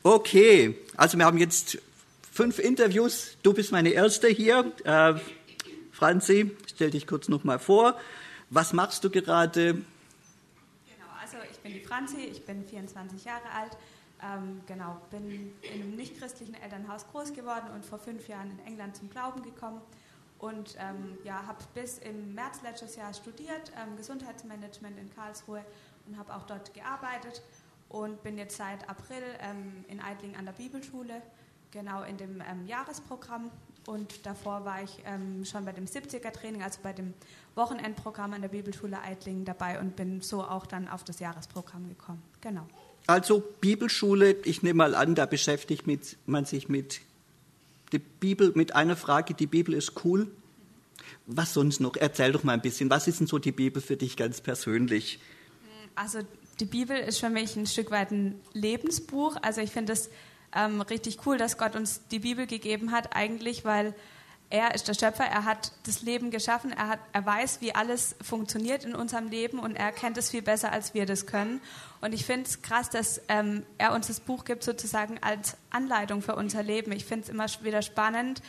Okay, also wir haben jetzt 5 Interviews. Du bist meine Erste hier. Franzi, stell dich kurz noch mal vor. Was machst du gerade? Genau, also ich bin die Franzi, ich bin 24 Jahre alt. Bin in einem nicht-christlichen Elternhaus groß geworden und vor 5 Jahren in England zum Glauben gekommen. Und habe bis im März letztes Jahr studiert, Gesundheitsmanagement in Karlsruhe und habe auch dort gearbeitet. Und bin jetzt seit April in Eitling an der Bibelschule, genau in dem Jahresprogramm. Und davor war ich schon bei dem 70er-Training, also bei dem Wochenendprogramm an der Bibelschule Eitling dabei und bin so auch dann auf das Jahresprogramm gekommen. Genau. Also Bibelschule, ich nehme mal an, da beschäftigt man sich mit der Bibel, mit einer Frage, die Bibel ist cool. Was sonst noch? Erzähl doch mal ein bisschen, was ist denn so die Bibel für dich ganz persönlich? Also die Bibel ist für mich ein Stück weit ein Lebensbuch. Also ich finde es richtig cool, dass Gott uns die Bibel gegeben hat, eigentlich, weil er ist der Schöpfer, er hat das Leben geschaffen, er weiß, wie alles funktioniert in unserem Leben und er kennt es viel besser, als wir das können. Und ich finde es krass, dass er uns das Buch gibt, sozusagen als Anleitung für unser Leben. Ich finde es immer wieder spannend,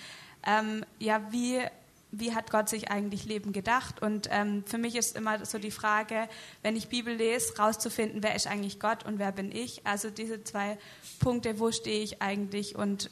wie hat Gott sich eigentlich Leben gedacht? Und für mich ist immer so die Frage, wenn ich Bibel lese, rauszufinden, wer ist eigentlich Gott und wer bin ich? Also diese 2 Punkte, wo stehe ich eigentlich und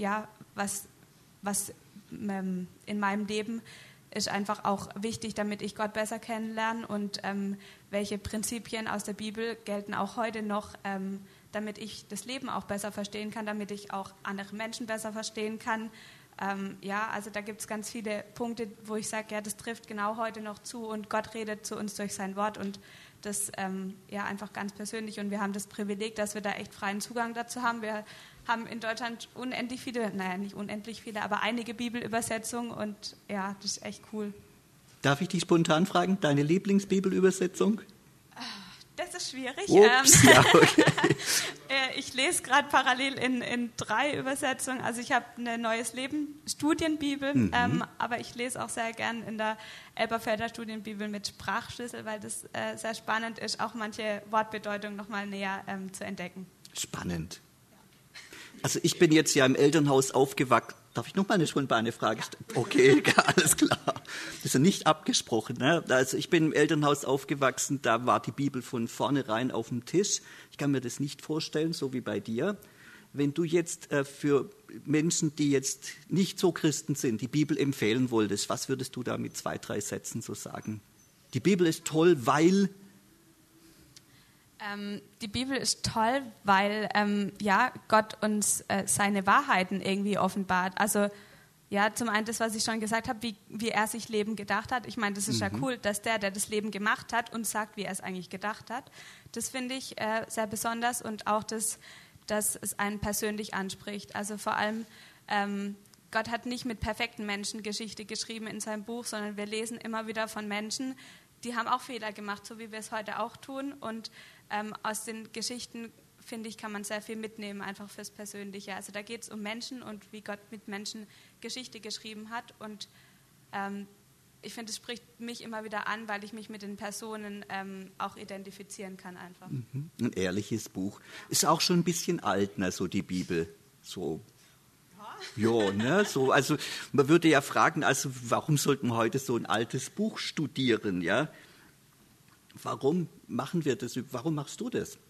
was in meinem Leben ist einfach auch wichtig, damit ich Gott besser kennenlerne und welche Prinzipien aus der Bibel gelten auch heute noch, damit ich das Leben auch besser verstehen kann, damit ich auch andere Menschen besser verstehen kann. Also da gibt es ganz viele Punkte, wo ich sage, ja, das trifft genau heute noch zu und Gott redet zu uns durch sein Wort und das einfach ganz persönlich und wir haben das Privileg, dass wir da echt freien Zugang dazu haben. Wir haben in Deutschland unendlich viele, nicht unendlich viele, aber einige Bibelübersetzungen und ja, das ist echt cool. Darf ich dich spontan fragen, deine Lieblingsbibelübersetzung? Das ist schwierig. Ups, ja, okay. Ich lese gerade parallel in 3 Übersetzungen. Also ich habe eine Neues Leben Studienbibel, aber ich lese auch sehr gern in der Elberfelder Studienbibel mit Sprachschlüssel, weil das sehr spannend ist, auch manche Wortbedeutungen nochmal näher zu entdecken. Spannend. Also ich bin jetzt ja im Elternhaus aufgewachsen. Darf ich noch mal eine spontane Frage stellen? Ja. Okay, alles klar. Das ist ja nicht abgesprochen. Ne? Also ich bin im Elternhaus aufgewachsen, da war die Bibel von vornherein auf dem Tisch. Ich kann mir das nicht vorstellen, so wie bei dir. Wenn du jetzt für Menschen, die jetzt nicht so Christen sind, die Bibel empfehlen wolltest, was würdest du da mit 2, 3 Sätzen so sagen? Die Bibel ist toll, weil... Die Bibel ist toll, weil Gott uns seine Wahrheiten irgendwie offenbart. Also ja, zum einen das, was ich schon gesagt habe, wie er sich Leben gedacht hat. Ich meine, das ist ja cool, dass der das Leben gemacht hat, uns sagt, wie er es eigentlich gedacht hat. Das finde ich sehr besonders und auch dass es einen persönlich anspricht. Also vor allem, Gott hat nicht mit perfekten Menschen Geschichte geschrieben in seinem Buch, sondern wir lesen immer wieder von Menschen, die haben auch Fehler gemacht, so wie wir es heute auch tun. Und aus den Geschichten, finde ich, kann man sehr viel mitnehmen, einfach fürs Persönliche. Also da geht es um Menschen und wie Gott mit Menschen Geschichte geschrieben hat. Und ich finde, es spricht mich immer wieder an, weil ich mich mit den Personen auch identifizieren kann einfach. Ein ehrliches Buch. Ist auch schon ein bisschen alt, ne, so die Bibel. So. Ja, ne, so, also man würde ja fragen, also warum sollten wir heute so ein altes Buch studieren, ja? Warum machen wir das? Warum machst du das?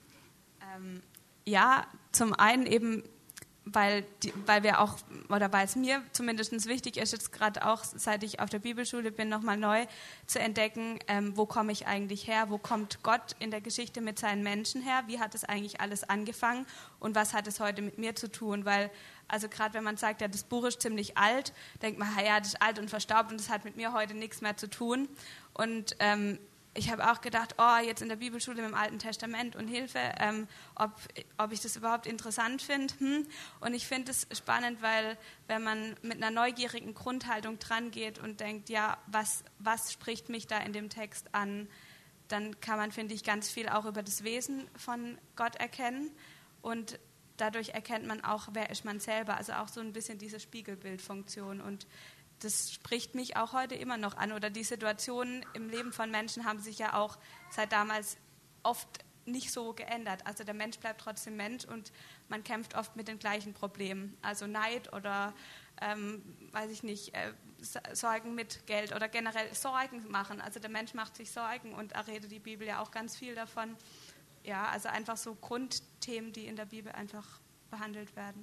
Zum einen eben, weil es mir zumindest wichtig ist, jetzt gerade auch, seit ich auf der Bibelschule bin, nochmal neu zu entdecken, wo komme ich eigentlich her, wo kommt Gott in der Geschichte mit seinen Menschen her, wie hat es eigentlich alles angefangen und was hat es heute mit mir zu tun, weil, also gerade wenn man sagt, ja, das Buch ist ziemlich alt, denkt man, ja, das ist alt und verstaubt und das hat mit mir heute nichts mehr zu tun und ich habe auch gedacht, jetzt in der Bibelschule mit dem Alten Testament und Hilfe, ob ich das überhaupt interessant finde. Und ich finde es spannend, weil wenn man mit einer neugierigen Grundhaltung dran geht und denkt, ja, was spricht mich da in dem Text an, dann kann man, finde ich, ganz viel auch über das Wesen von Gott erkennen. Und dadurch erkennt man auch, wer ist man selber. Also auch so ein bisschen diese Spiegelbildfunktion. Und das spricht mich auch heute immer noch an. Oder die Situationen im Leben von Menschen haben sich ja auch seit damals oft nicht so geändert. Also der Mensch bleibt trotzdem Mensch und man kämpft oft mit den gleichen Problemen. Also Neid oder, weiß ich nicht, Sorgen mit Geld oder generell Sorgen machen. Also der Mensch macht sich Sorgen und da redet die Bibel ja auch ganz viel davon. Ja, also einfach so Grundthemen, die in der Bibel einfach behandelt werden.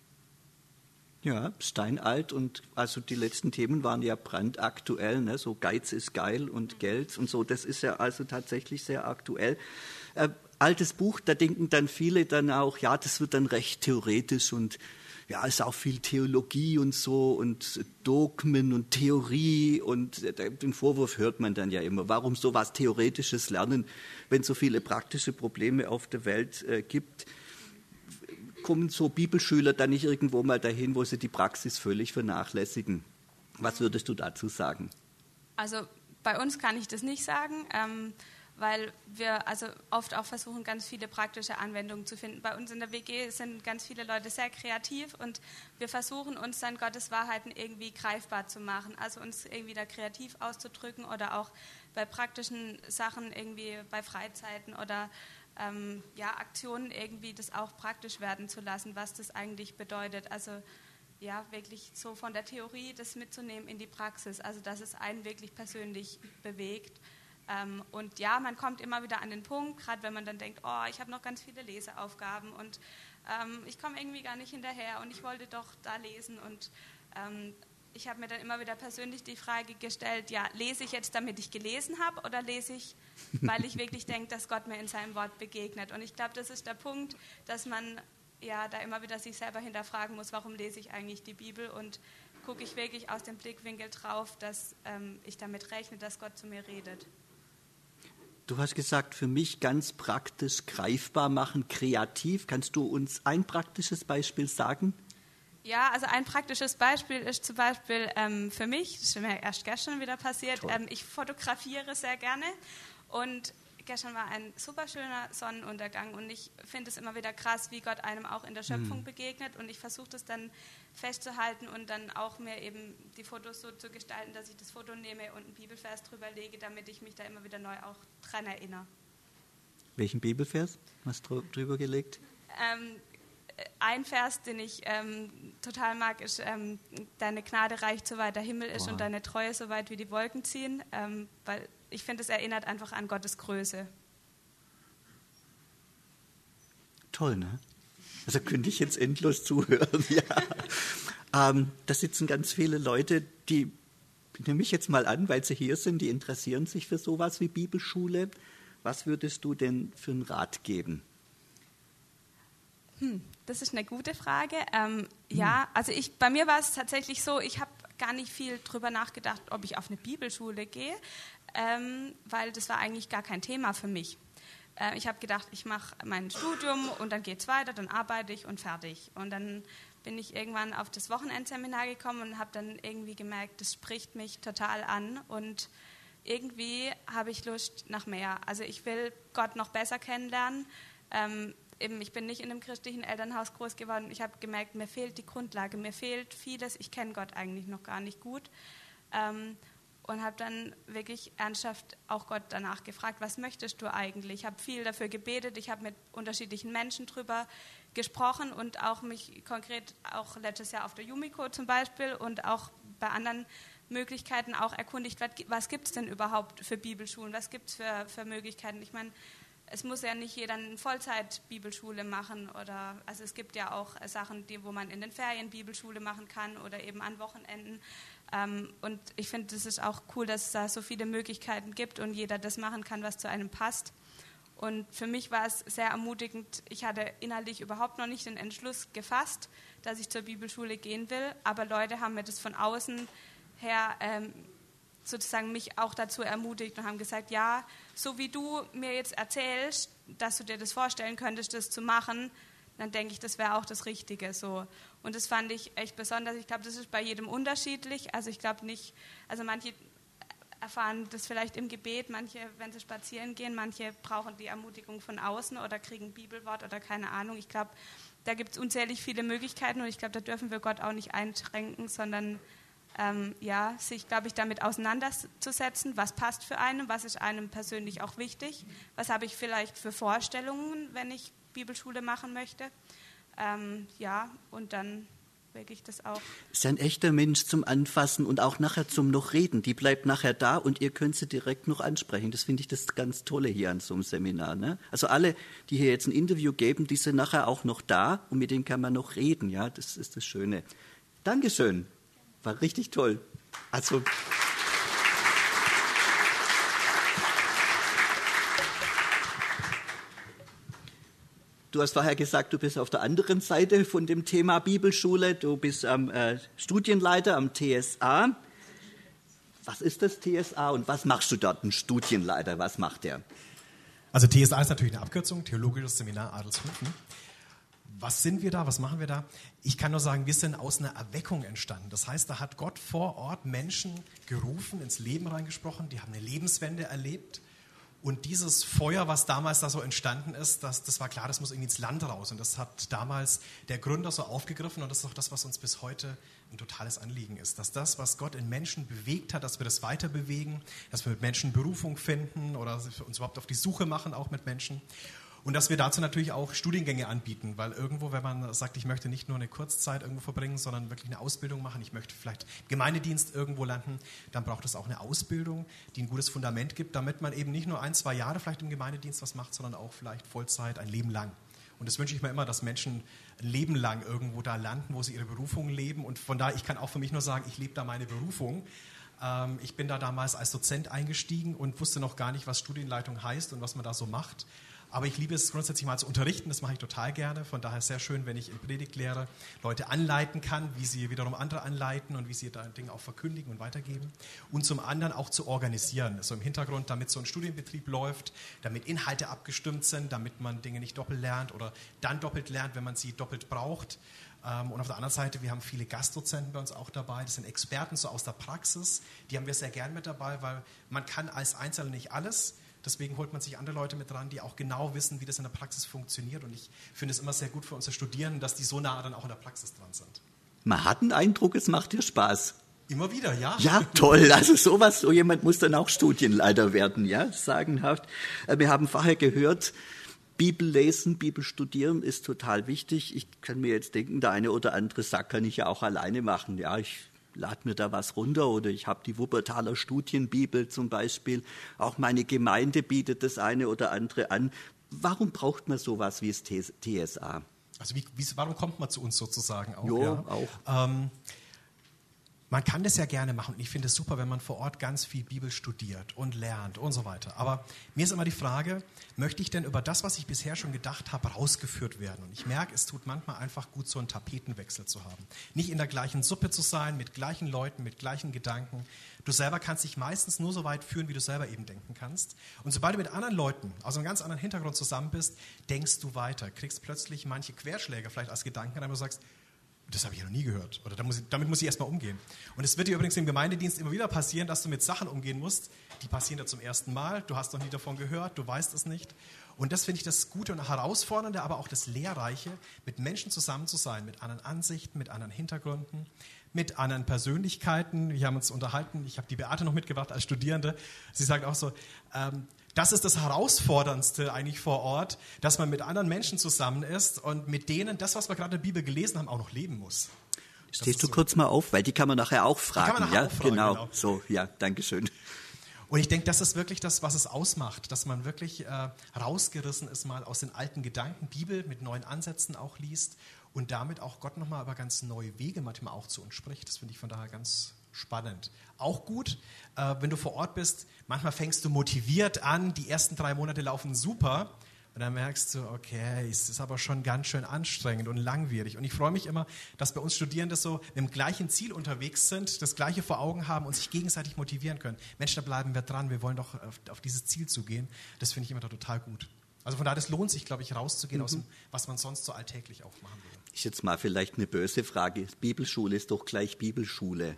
Ja, steinalt, und also die letzten Themen waren ja brandaktuell, ne? So Geiz ist geil und Geld und so, das ist ja also tatsächlich sehr aktuell. Altes Buch, da denken dann viele dann auch, ja, das wird dann recht theoretisch und ja, ist auch viel Theologie und so und Dogmen und Theorie, und den Vorwurf hört man dann ja immer, warum so was Theoretisches lernen, wenn es so viele praktische Probleme auf der Welt gibt. Kommen so Bibelschüler dann nicht irgendwo mal dahin, wo sie die Praxis völlig vernachlässigen? Was würdest du dazu sagen? Also bei uns kann ich das nicht sagen, weil wir also oft auch versuchen, ganz viele praktische Anwendungen zu finden. Bei uns in der WG sind ganz viele Leute sehr kreativ und wir versuchen uns dann Gottes Wahrheiten irgendwie greifbar zu machen, also uns irgendwie da kreativ auszudrücken oder auch bei praktischen Sachen irgendwie bei Freizeiten oder Aktionen irgendwie das auch praktisch werden zu lassen, was das eigentlich bedeutet. Also ja, wirklich so von der Theorie das mitzunehmen in die Praxis, also dass es einen wirklich persönlich bewegt. Und ja, man kommt immer wieder an den Punkt, gerade wenn man dann denkt, oh, ich habe noch ganz viele Leseaufgaben und ich komme irgendwie gar nicht hinterher und ich wollte doch da lesen und ich habe mir dann immer wieder persönlich die Frage gestellt, ja, lese ich jetzt, damit ich gelesen habe oder lese ich, weil ich wirklich denke, dass Gott mir in seinem Wort begegnet. Und ich glaube, das ist der Punkt, dass man ja da immer wieder sich selber hinterfragen muss, warum lese ich eigentlich die Bibel und gucke ich wirklich aus dem Blickwinkel drauf, dass ich damit rechne, dass Gott zu mir redet. Du hast gesagt, für mich ganz praktisch greifbar machen, kreativ. Kannst du uns ein praktisches Beispiel sagen? Ja, also ein praktisches Beispiel ist zum Beispiel für mich, das ist mir erst gestern wieder passiert, ich fotografiere sehr gerne und gestern war ein super schöner Sonnenuntergang und ich finde es immer wieder krass, wie Gott einem auch in der Schöpfung begegnet und ich versuche das dann festzuhalten und dann auch mir eben die Fotos so zu gestalten, dass ich das Foto nehme und einen Bibelvers drüber lege, damit ich mich da immer wieder neu auch dran erinnere. Welchen Bibelvers hast du drüber gelegt? Ein Vers, den ich total mag, ist, deine Gnade reicht, soweit der Himmel ist und deine Treue, soweit wie die Wolken ziehen, weil ich finde, es erinnert einfach an Gottes Größe. Toll, ne? Also könnte ich jetzt endlos zuhören, ja. Da sitzen ganz viele Leute, die, ich nehme mich jetzt mal an, weil sie hier sind, die interessieren sich für sowas wie Bibelschule. Was würdest du denn für einen Rat geben? Das ist eine gute Frage. Ja, also bei mir war es tatsächlich so, ich habe gar nicht viel drüber nachgedacht, ob ich auf eine Bibelschule gehe, weil das war eigentlich gar kein Thema für mich. Ich habe gedacht, ich mache mein Studium und dann geht es weiter, dann arbeite ich und fertig. Und dann bin ich irgendwann auf das Wochenendseminar gekommen und habe dann irgendwie gemerkt, das spricht mich total an und irgendwie habe ich Lust nach mehr. Also ich will Gott noch besser kennenlernen. Ich bin nicht in einem christlichen Elternhaus groß geworden. Ich habe gemerkt, mir fehlt die Grundlage, mir fehlt vieles. Ich kenne Gott eigentlich noch gar nicht gut. Und habe dann wirklich ernsthaft auch Gott danach gefragt, was möchtest du eigentlich? Ich habe viel dafür gebetet, ich habe mit unterschiedlichen Menschen drüber gesprochen und auch mich konkret auch letztes Jahr auf der Yumiko zum Beispiel und auch bei anderen Möglichkeiten auch erkundigt, was gibt es denn überhaupt für Bibelschulen, was gibt es für Möglichkeiten? Ich meine, es muss ja nicht jeder eine Vollzeit-Bibelschule machen oder, also es gibt ja auch Sachen, wo man in den Ferien Bibelschule machen kann oder eben an Wochenenden. Und ich finde, das ist auch cool, dass es da so viele Möglichkeiten gibt und jeder das machen kann, was zu einem passt. Und für mich war es sehr ermutigend. Ich hatte innerlich überhaupt noch nicht den Entschluss gefasst, dass ich zur Bibelschule gehen will, aber Leute haben mir das von außen her sozusagen mich auch dazu ermutigt und haben gesagt, ja, so wie du mir jetzt erzählst, dass du dir das vorstellen könntest, das zu machen, dann denke ich, das wäre auch das Richtige. So. Und das fand ich echt besonders. Ich glaube, das ist bei jedem unterschiedlich. Also ich glaube nicht, also manche erfahren das vielleicht im Gebet, manche, wenn sie spazieren gehen, manche brauchen die Ermutigung von außen oder kriegen ein Bibelwort oder keine Ahnung. Ich glaube, da gibt es unzählig viele Möglichkeiten und ich glaube, da dürfen wir Gott auch nicht einschränken, sondern sich, glaube ich, damit auseinanderzusetzen, was passt für einen, was ist einem persönlich auch wichtig, was habe ich vielleicht für Vorstellungen, wenn ich Bibelschule machen möchte. Und dann wirklich das auch. Ist ein echter Mensch zum Anfassen und auch nachher zum noch Reden. Die bleibt nachher da und ihr könnt sie direkt noch ansprechen. Das finde ich das ganz Tolle hier an so einem Seminar. Ne? Also alle, die hier jetzt ein Interview geben, die sind nachher auch noch da und mit denen kann man noch reden. Ja, das ist das Schöne. Dankeschön. War richtig toll. Also du hast vorher gesagt, du bist auf der anderen Seite von dem Thema Bibelschule. Du bist Studienleiter am TSA. Was ist das TSA und was machst du dort, ein Studienleiter? Was macht der? Also TSA ist natürlich eine Abkürzung, Theologisches Seminar Adelshofen. Was sind wir da? Was machen wir da? Ich kann nur sagen, wir sind aus einer Erweckung entstanden. Das heißt, da hat Gott vor Ort Menschen gerufen, ins Leben reingesprochen, die haben eine Lebenswende erlebt. Und dieses Feuer, was damals da so entstanden ist, das war klar, das muss irgendwie ins Land raus. Und das hat damals der Gründer so aufgegriffen. Und das ist auch das, was uns bis heute ein totales Anliegen ist. Dass das, was Gott in Menschen bewegt hat, dass wir das weiter bewegen, dass wir mit Menschen Berufung finden oder uns überhaupt auf die Suche machen, auch mit Menschen. Und dass wir dazu natürlich auch Studiengänge anbieten, weil irgendwo, wenn man sagt, ich möchte nicht nur eine Kurzzeit irgendwo verbringen, sondern wirklich eine Ausbildung machen, ich möchte vielleicht Gemeindedienst irgendwo landen, dann braucht es auch eine Ausbildung, die ein gutes Fundament gibt, damit man eben nicht nur 1-2 Jahre vielleicht im Gemeindedienst was macht, sondern auch vielleicht Vollzeit, ein Leben lang. Und das wünsche ich mir immer, dass Menschen ein Leben lang irgendwo da landen, wo sie ihre Berufung leben. Und von daher, ich kann auch für mich nur sagen, ich lebe da meine Berufung. Ich bin da damals als Dozent eingestiegen und wusste noch gar nicht, was Studienleitung heißt und was man da so macht. Aber ich liebe es grundsätzlich mal zu unterrichten, das mache ich total gerne. Von daher sehr schön, wenn ich in Predigtlehre Leute anleiten kann, wie sie wiederum andere anleiten und wie sie da Dinge auch verkündigen und weitergeben. Und zum anderen auch zu organisieren, so im Hintergrund, damit so ein Studienbetrieb läuft, damit Inhalte abgestimmt sind, damit man Dinge nicht doppelt lernt oder dann doppelt lernt, wenn man sie doppelt braucht. Und auf der anderen Seite, wir haben viele Gastdozenten bei uns auch dabei, das sind Experten so aus der Praxis, die haben wir sehr gern mit dabei, weil man kann als Einzelner nicht alles. Deswegen holt man sich andere Leute mit dran, die auch genau wissen, wie das in der Praxis funktioniert. Und ich finde es immer sehr gut für unsere Studierenden, dass die so nah dann auch in der Praxis dran sind. Man hat einen Eindruck, es macht dir Spaß. Immer wieder, ja. Ja, toll. Also so jemand muss dann auch Studienleiter werden, ja, sagenhaft. Wir haben vorher gehört, Bibel lesen, Bibel studieren ist total wichtig. Ich kann mir jetzt denken, der eine oder andere sagt, kann ich ja auch alleine machen. Ja, ich lade mir da was runter oder ich habe die Wuppertaler Studienbibel zum Beispiel. Auch meine Gemeinde bietet das eine oder andere an. Warum braucht man sowas wie das TSA? Also warum kommt man zu uns sozusagen auch? Jo, ja? auch. Man kann das ja gerne machen und ich finde es super, wenn man vor Ort ganz viel Bibel studiert und lernt und so weiter. Aber mir ist immer die Frage, möchte ich denn über das, was ich bisher schon gedacht habe, rausgeführt werden? Und ich merke, es tut manchmal einfach gut, so einen Tapetenwechsel zu haben. Nicht in der gleichen Suppe zu sein, mit gleichen Leuten, mit gleichen Gedanken. Du selber kannst dich meistens nur so weit führen, wie du selber eben denken kannst. Und sobald du mit anderen Leuten aus einem ganz anderen Hintergrund zusammen bist, denkst du weiter, kriegst plötzlich manche Querschläge vielleicht als Gedanken, aber du sagst, das habe ich ja noch nie gehört. Oder damit muss ich erstmal umgehen. Und es wird dir übrigens im Gemeindedienst immer wieder passieren, dass du mit Sachen umgehen musst, die passieren dir zum ersten Mal. Du hast noch nie davon gehört, du weißt es nicht. Und das finde ich das Gute und Herausfordernde, aber auch das Lehrreiche, mit Menschen zusammen zu sein, mit anderen Ansichten, mit anderen Hintergründen, mit anderen Persönlichkeiten. Wir haben uns unterhalten, ich habe die Beate noch mitgebracht als Studierende. Sie sagt auch so, das ist das Herausforderndste eigentlich vor Ort, dass man mit anderen Menschen zusammen ist und mit denen das, was wir gerade in der Bibel gelesen haben, auch noch leben muss. Stehst du kurz mal auf, weil die kann man nachher auch fragen. Die kann man nachher auch fragen, genau. So, ja, danke schön. Und ich denke, das ist wirklich das, was es ausmacht, dass man wirklich rausgerissen ist mal aus den alten Gedanken, Bibel mit neuen Ansätzen auch liest und damit auch Gott nochmal über ganz neue Wege manchmal auch zu uns spricht. Das finde ich von daher ganz spannend. Auch gut, wenn du vor Ort bist, manchmal fängst du motiviert an, die ersten 3 Monate laufen super und dann merkst du, okay, es ist aber schon ganz schön anstrengend und langwierig. Und ich freue mich immer, dass bei uns Studierende so mit dem gleichen Ziel unterwegs sind, das Gleiche vor Augen haben und sich gegenseitig motivieren können. Mensch, da bleiben wir dran, wir wollen doch auf dieses Ziel zugehen. Das finde ich immer total gut. Also von daher, das lohnt sich, glaube ich, rauszugehen aus dem, was man sonst so alltäglich auch machen würde. Ich jetzt mal vielleicht eine böse Frage. Bibelschule ist doch gleich Bibelschule.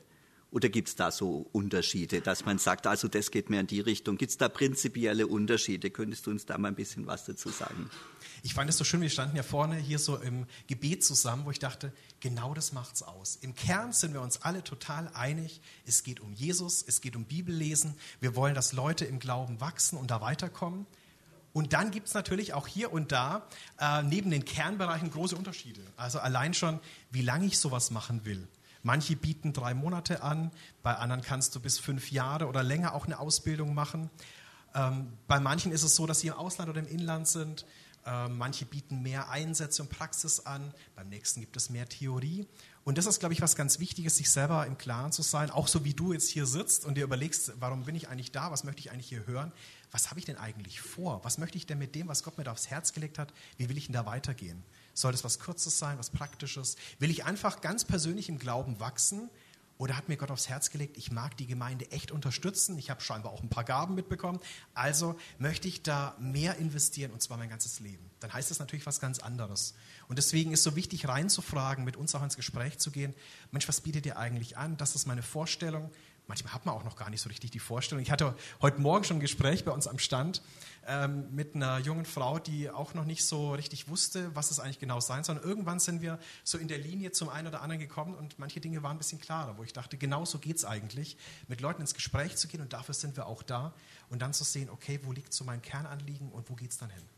Oder gibt es da so Unterschiede, dass man sagt, also das geht mehr in die Richtung? Gibt es da prinzipielle Unterschiede? Könntest du uns da mal ein bisschen was dazu sagen? Ich fand es so schön, wir standen ja vorne hier so im Gebet zusammen, wo ich dachte, genau das macht's aus. Im Kern sind wir uns alle total einig, es geht um Jesus, es geht um Bibellesen, wir wollen, dass Leute im Glauben wachsen und da weiterkommen. Und dann gibt es natürlich auch hier und da neben den Kernbereichen große Unterschiede. Also allein schon, wie lange ich sowas machen will. Manche bieten 3 Monate an, bei anderen kannst du bis 5 Jahre oder länger auch eine Ausbildung machen. Bei manchen ist es so, dass sie im Ausland oder im Inland sind. Manche bieten mehr Einsätze und Praxis an, beim nächsten gibt es mehr Theorie. Und das ist, glaube ich, was ganz Wichtiges, sich selber im Klaren zu sein, auch so wie du jetzt hier sitzt und dir überlegst, warum bin ich eigentlich da, was möchte ich eigentlich hier hören, was habe ich denn eigentlich vor, was möchte ich denn mit dem, was Gott mir da aufs Herz gelegt hat, wie will ich denn da weitergehen? Soll das was Kurzes sein, was Praktisches? Will ich einfach ganz persönlich im Glauben wachsen? Oder hat mir Gott aufs Herz gelegt, ich mag die Gemeinde echt unterstützen, ich habe scheinbar auch ein paar Gaben mitbekommen, also möchte ich da mehr investieren und zwar mein ganzes Leben. Dann heißt das natürlich was ganz anderes. Und deswegen ist es so wichtig reinzufragen, mit uns auch ins Gespräch zu gehen, Mensch, was bietet ihr eigentlich an? Das ist meine Vorstellung. Manchmal hat man auch noch gar nicht so richtig die Vorstellung. Ich hatte heute Morgen schon ein Gespräch bei uns am Stand mit einer jungen Frau, die auch noch nicht so richtig wusste, was es eigentlich genau sein soll. Und irgendwann sind wir so in der Linie zum einen oder anderen gekommen und manche Dinge waren ein bisschen klarer, wo ich dachte, genau so geht es eigentlich, mit Leuten ins Gespräch zu gehen und dafür sind wir auch da und dann zu sehen, okay, wo liegt so mein Kernanliegen und wo geht es dann hin?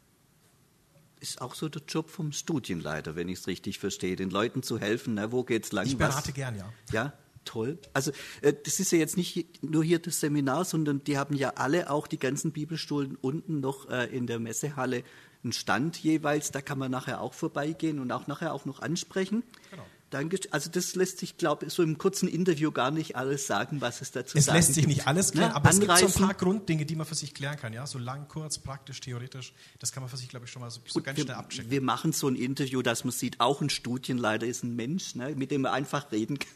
Ist auch so der Job vom Studienleiter, wenn ich es richtig verstehe, den Leuten zu helfen, na, wo geht's lang? Ich berate gern, ja. Ja? Toll. Also das ist ja jetzt nicht nur hier das Seminar, sondern die haben ja alle auch die ganzen Bibelschulen unten noch in der Messehalle einen Stand jeweils. Da kann man nachher auch vorbeigehen und auch nachher auch noch ansprechen. Genau. Danke. Also das lässt sich, glaube ich, so im kurzen Interview gar nicht alles sagen, was es dazu Es sagen lässt sich nicht alles klären, aber Anreisen. Es gibt so ein paar Grunddinge, die man für sich klären kann. Ja? So lang, kurz, praktisch, theoretisch. Das kann man für sich, glaube ich, schon mal so ganz schnell abchecken. Wir machen so ein Interview, dass man sieht, auch ein Studienleiter ist ein Mensch, ne, mit dem man einfach reden kann.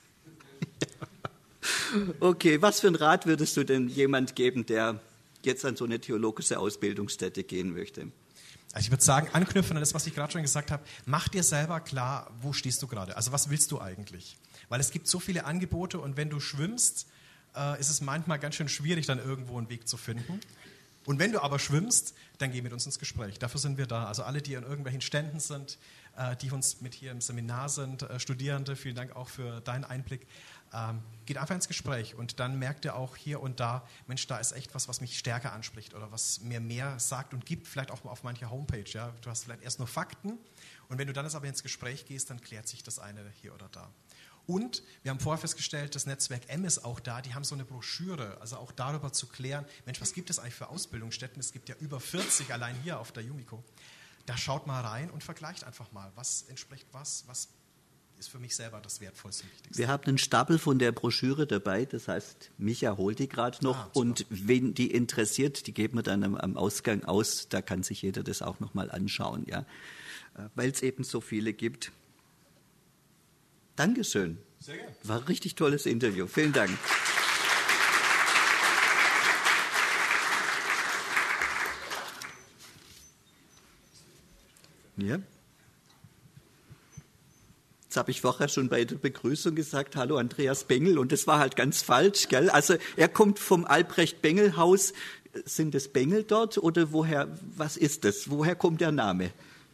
Okay, was für einen Rat würdest du denn jemand geben, der jetzt an so eine theologische Ausbildungsstätte gehen möchte? Also ich würde sagen, anknüpfen an das, was ich gerade schon gesagt habe, mach dir selber klar, wo stehst du gerade? Also was willst du eigentlich? Weil es gibt so viele Angebote und wenn du schwimmst, ist es manchmal ganz schön schwierig, dann irgendwo einen Weg zu finden. Und wenn du aber schwimmst, dann geh mit uns ins Gespräch. Dafür sind wir da. Also alle, die an irgendwelchen Ständen sind, die uns mit hier im Seminar sind, Studierende, vielen Dank auch für deinen Einblick. Geht einfach ins Gespräch und dann merkt ihr auch hier und da, Mensch, da ist echt was mich stärker anspricht oder was mir mehr sagt und gibt, vielleicht auch auf mancher Homepage. Ja? Du hast vielleicht erst nur Fakten und wenn du dann aber ins Gespräch gehst, dann klärt sich das eine hier oder da. Und wir haben vorher festgestellt, das Netzwerk M ist auch da, die haben so eine Broschüre, also auch darüber zu klären, Mensch, was gibt es eigentlich für Ausbildungsstätten? Es gibt ja über 40 allein hier auf der Yumiko. Da schaut mal rein und vergleicht einfach mal, was entspricht was ist für mich selber das Wertvollste und Wichtigste. Wir haben einen Stapel von der Broschüre dabei, das heißt, Micha holt die gerade noch und wen die interessiert, die geben wir dann am Ausgang aus, da kann sich jeder das auch nochmal anschauen, ja, weil es eben so viele gibt. Dankeschön. Sehr gerne. War ein richtig tolles Interview. Vielen Dank. Ja. Jetzt habe ich vorher schon bei der Begrüßung gesagt, hallo Andreas Bengel, und das war halt ganz falsch, gell? Also er kommt vom Albrecht-Bengel-Haus. Sind es Bengel dort oder was ist das? Woher kommt der Name?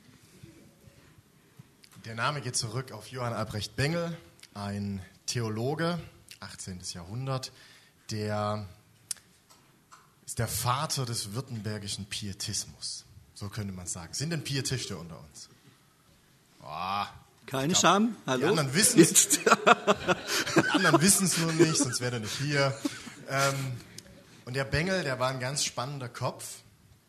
Der Name geht zurück auf Johann Albrecht Bengel, ein Theologe, 18. Jahrhundert, der ist der Vater des württembergischen Pietismus. So könnte man sagen. Sind denn Pietisten unter uns? Oh, keine Scham, hallo? Die anderen wissen es nur nicht, sonst wäre er nicht hier. Und der Bengel, der war ein ganz spannender Kopf.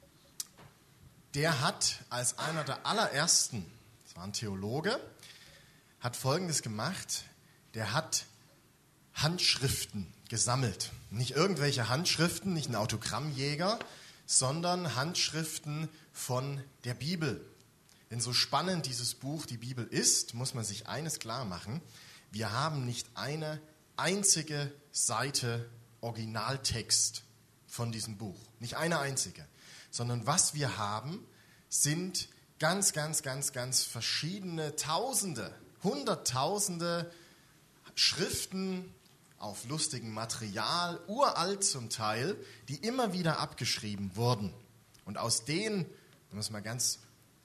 Der hat als einer der allerersten, das war ein Theologe, hat Folgendes gemacht. Der hat Handschriften gesammelt. Nicht irgendwelche Handschriften, nicht ein Autogrammjäger, sondern Handschriften von der Bibel. Denn so spannend dieses Buch, die Bibel ist, muss man sich eines klar machen. Wir haben nicht eine einzige Seite Originaltext von diesem Buch. Nicht eine einzige. Sondern was wir haben, sind ganz verschiedene Tausende, Hunderttausende Schriften, auf lustigem Material, uralt zum Teil, die immer wieder abgeschrieben wurden. Und aus denen, wenn man es mal ganz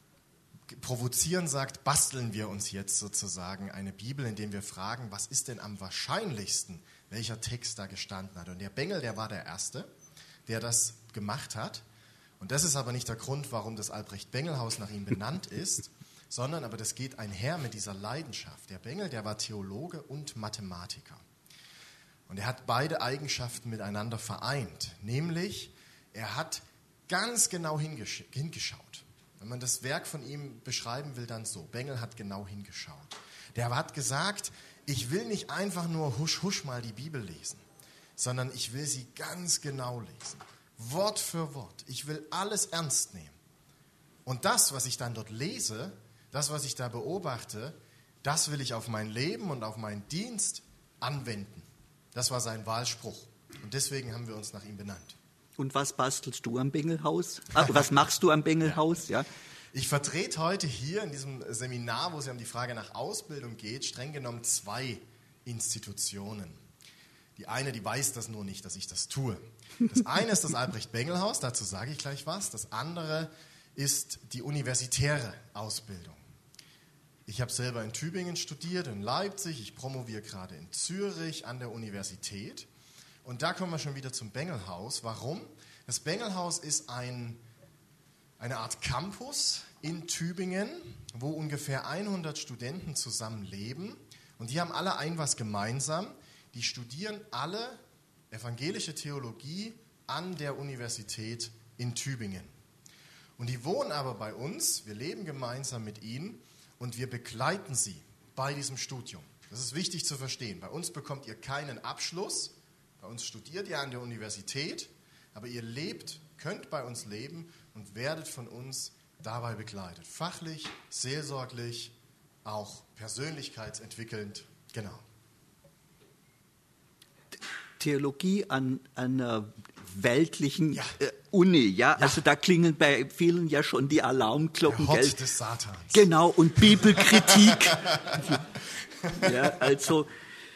provozieren sagt, basteln wir uns jetzt sozusagen eine Bibel, indem wir fragen, was ist denn am wahrscheinlichsten, welcher Text da gestanden hat. Und der Bengel, der war der Erste, der das gemacht hat. Und das ist aber nicht der Grund, warum das Albrecht-Bengel-Haus nach ihm benannt ist, sondern aber das geht einher mit dieser Leidenschaft. Der Bengel, der war Theologe und Mathematiker. Und er hat beide Eigenschaften miteinander vereint, nämlich er hat ganz genau hingeschaut. Wenn man das Werk von ihm beschreiben will, dann so. Bengel hat genau hingeschaut. Der hat gesagt, ich will nicht einfach nur husch husch mal die Bibel lesen, sondern ich will sie ganz genau lesen. Wort für Wort. Ich will alles ernst nehmen. Und das, was ich dann dort lese, das, was ich da beobachte, das will ich auf mein Leben und auf meinen Dienst anwenden. Das war sein Wahlspruch. Und deswegen haben wir uns nach ihm benannt. Und was bastelst du am Bengelhaus? Was machst du am Bengelhaus? Ja. Ich vertrete heute hier in diesem Seminar, wo es ja um die Frage nach Ausbildung geht, streng genommen 2 Institutionen. Die eine, die weiß das nur nicht, dass ich das tue. Das eine ist das Albrecht-Bengel-Haus, dazu sage ich gleich was. Das andere ist die universitäre Ausbildung. Ich habe selber in Tübingen studiert, in Leipzig, ich promoviere gerade in Zürich an der Universität. Und da kommen wir schon wieder zum Bengelhaus. Warum? Das Bengelhaus ist eine Art Campus in Tübingen, wo ungefähr 100 Studenten zusammenleben. Und die haben alle was gemeinsam. Die studieren alle evangelische Theologie an der Universität in Tübingen. Und die wohnen aber bei uns, wir leben gemeinsam mit ihnen und wir begleiten sie bei diesem Studium. Das ist wichtig zu verstehen. Bei uns bekommt ihr keinen Abschluss. Bei uns studiert ihr an der Universität, aber ihr könnt bei uns leben und werdet von uns dabei begleitet. Fachlich, seelsorglich, auch persönlichkeitsentwickelnd, genau. Theologie an einer weltlichen Uni, ja? Also da klingeln bei vielen ja schon die Alarmglocken. Der Hort des Satans. Genau, und Bibelkritik. Ja, also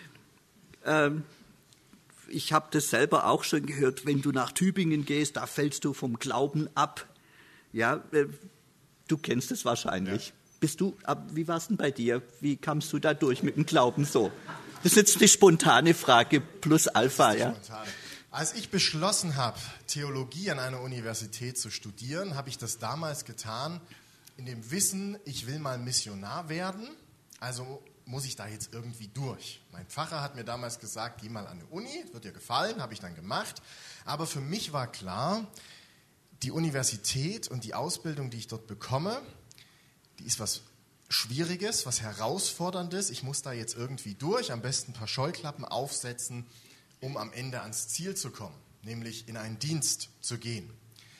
ich habe das selber auch schon gehört, wenn du nach Tübingen gehst, da fällst du vom Glauben ab. Ja, du kennst es wahrscheinlich. Ja. Wie war es denn bei dir? Wie kamst du da durch mit dem Glauben so? Das ist jetzt die spontane Frage plus Alpha. Ja. Als ich beschlossen habe, Theologie an einer Universität zu studieren, habe ich das damals getan in dem Wissen, ich will mal Missionar werden, also muss ich da jetzt irgendwie durch. Mein Pfarrer hat mir damals gesagt, geh mal an die Uni, wird dir gefallen, habe ich dann gemacht. Aber für mich war klar, die Universität und die Ausbildung, die ich dort bekomme, die ist was Schwieriges, was Herausforderndes. Ich muss da jetzt irgendwie durch, am besten ein paar Scheuklappen aufsetzen, um am Ende ans Ziel zu kommen, nämlich in einen Dienst zu gehen.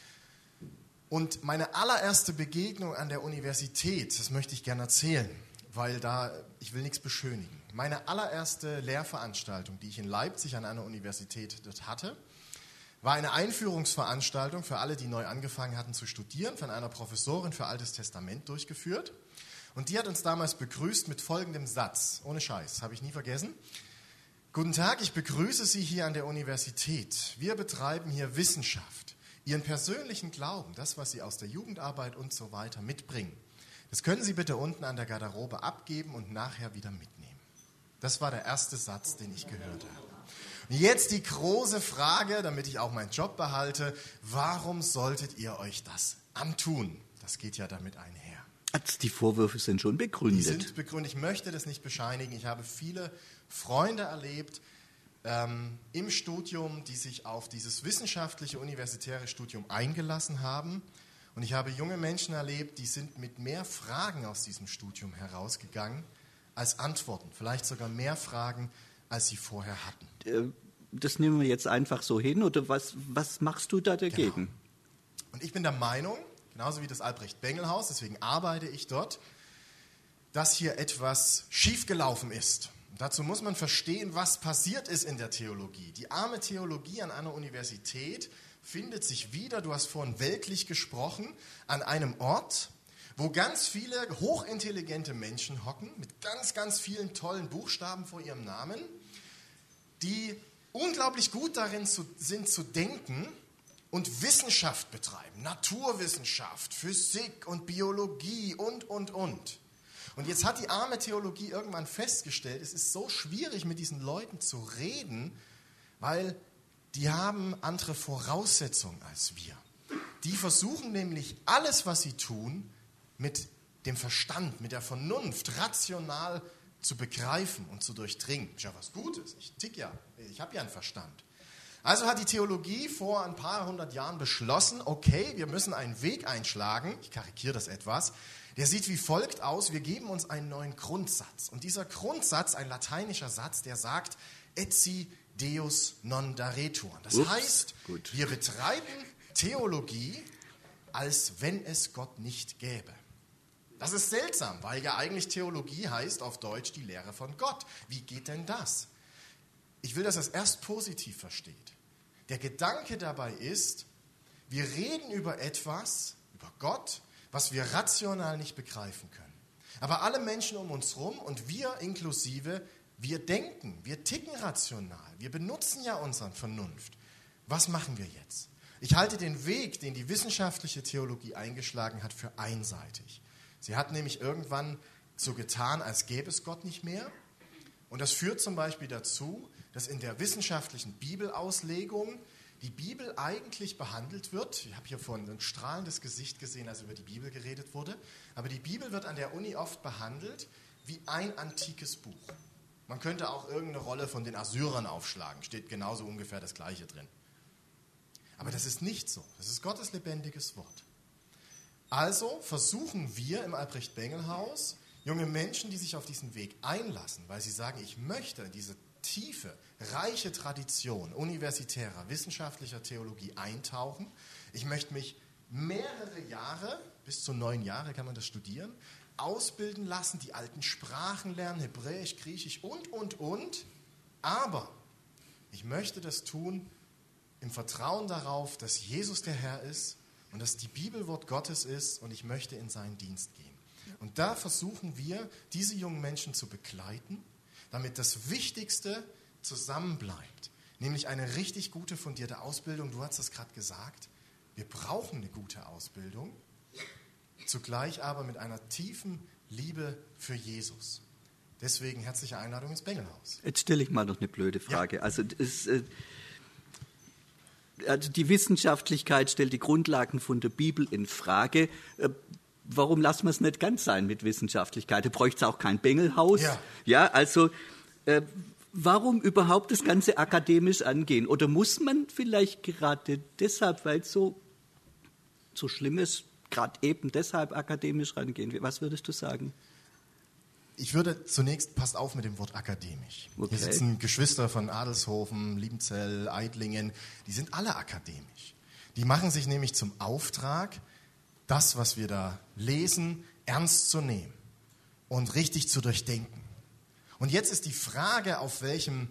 Und meine allererste Begegnung an der Universität, das möchte ich gerne erzählen, weil ich will nichts beschönigen. Meine allererste Lehrveranstaltung, die ich in Leipzig an einer Universität dort hatte, war eine Einführungsveranstaltung für alle, die neu angefangen hatten zu studieren, von einer Professorin für Altes Testament durchgeführt. Und die hat uns damals begrüßt mit folgendem Satz, ohne Scheiß, habe ich nie vergessen. Guten Tag, ich begrüße Sie hier an der Universität. Wir betreiben hier Wissenschaft. Ihren persönlichen Glauben, das, was Sie aus der Jugendarbeit und so weiter mitbringen, das können Sie bitte unten an der Garderobe abgeben und nachher wieder mitnehmen. Das war der erste Satz, den ich gehört habe. Und jetzt die große Frage, damit ich auch meinen Job behalte. Warum solltet ihr euch das antun? Das geht ja damit einher. Also die Vorwürfe sind schon begründet. Die sind begründet. Ich möchte das nicht bescheinigen. Ich habe viele Freunde erlebt im Studium, die sich auf dieses wissenschaftliche, universitäre Studium eingelassen haben. Und ich habe junge Menschen erlebt, die sind mit mehr Fragen aus diesem Studium herausgegangen als Antworten. Vielleicht sogar mehr Fragen, als sie vorher hatten. Das nehmen wir jetzt einfach so hin, oder was machst du da dagegen? Genau. Und ich bin der Meinung, genauso wie das Albrecht-Bengel-Haus, deswegen arbeite ich dort, dass hier etwas schiefgelaufen ist. Und dazu muss man verstehen, was passiert ist in der Theologie. Die arme Theologie an einer Universität findet sich wieder, du hast vorhin weltlich gesprochen, an einem Ort, wo ganz viele hochintelligente Menschen hocken, mit ganz, ganz vielen tollen Buchstaben vor ihrem Namen, die unglaublich gut darin sind zu denken und Wissenschaft betreiben. Naturwissenschaft, Physik und Biologie und. Und jetzt hat die arme Theologie irgendwann festgestellt, es ist so schwierig, mit diesen Leuten zu reden, weil die haben andere Voraussetzungen als wir. Die versuchen nämlich alles, was sie tun, mit dem Verstand, mit der Vernunft, rational zu begreifen und zu durchdringen. Ist ja was Gutes, ich habe ja einen Verstand. Also hat die Theologie vor ein paar hundert Jahren beschlossen, okay, wir müssen einen Weg einschlagen, ich karikiere das etwas, der sieht wie folgt aus, wir geben uns einen neuen Grundsatz. Und dieser Grundsatz, ein lateinischer Satz, der sagt, etsi Deus non daretur. Das heißt, wir betreiben Theologie, als wenn es Gott nicht gäbe. Das ist seltsam, weil ja eigentlich Theologie heißt auf Deutsch die Lehre von Gott. Wie geht denn das? Ich will, dass ihr es erst positiv versteht. Der Gedanke dabei ist, wir reden über etwas, über Gott, was wir rational nicht begreifen können. Aber alle Menschen um uns herum und wir inklusive, wir denken, wir ticken rational, wir benutzen ja unsere Vernunft. Was machen wir jetzt? Ich halte den Weg, den die wissenschaftliche Theologie eingeschlagen hat, für einseitig. Sie hat nämlich irgendwann so getan, als gäbe es Gott nicht mehr. Und das führt zum Beispiel dazu, dass in der wissenschaftlichen Bibelauslegung die Bibel eigentlich behandelt wird. Ich habe hier vorhin ein strahlendes Gesicht gesehen, als über die Bibel geredet wurde. Aber die Bibel wird an der Uni oft behandelt wie ein antikes Buch. Man könnte auch irgendeine Rolle von den Assyrern aufschlagen. Steht genauso ungefähr das Gleiche drin. Aber das ist nicht so. Das ist Gottes lebendiges Wort. Also versuchen wir im Albrecht-Bengel-Haus, junge Menschen, die sich auf diesen Weg einlassen, weil sie sagen, ich möchte in diese tiefe, reiche Tradition universitärer, wissenschaftlicher Theologie eintauchen. Ich möchte mich mehrere Jahre, bis zu 9 Jahre kann man das studieren, ausbilden lassen, die alten Sprachen lernen, Hebräisch, Griechisch und. Aber ich möchte das tun im Vertrauen darauf, dass Jesus der Herr ist und dass die Bibel Wort Gottes ist und ich möchte in seinen Dienst gehen. Und da versuchen wir, diese jungen Menschen zu begleiten, damit das Wichtigste zusammenbleibt, nämlich eine richtig gute, fundierte Ausbildung. Du hast es gerade gesagt, wir brauchen eine gute Ausbildung, zugleich aber mit einer tiefen Liebe für Jesus. Deswegen herzliche Einladung ins Bengelhaus. Jetzt stelle ich mal noch eine blöde Frage. Ja. Also die Wissenschaftlichkeit stellt die Grundlagen von der Bibel in Frage. Warum lassen wir es nicht ganz sein mit Wissenschaftlichkeit? Da bräuchte es auch kein Bengelhaus. Ja, also warum überhaupt das Ganze akademisch angehen? Oder muss man vielleicht gerade deshalb, weil es so schlimm ist, gerade eben deshalb akademisch rangehen? Was würdest du sagen? Ich würde zunächst, passt auf mit dem Wort akademisch. Okay. Hier sitzen Geschwister von Adelshofen, Liebenzell, Eidlingen, die sind alle akademisch. Die machen sich nämlich zum Auftrag, das, was wir da lesen, ernst zu nehmen und richtig zu durchdenken. Und jetzt ist die Frage, auf welchem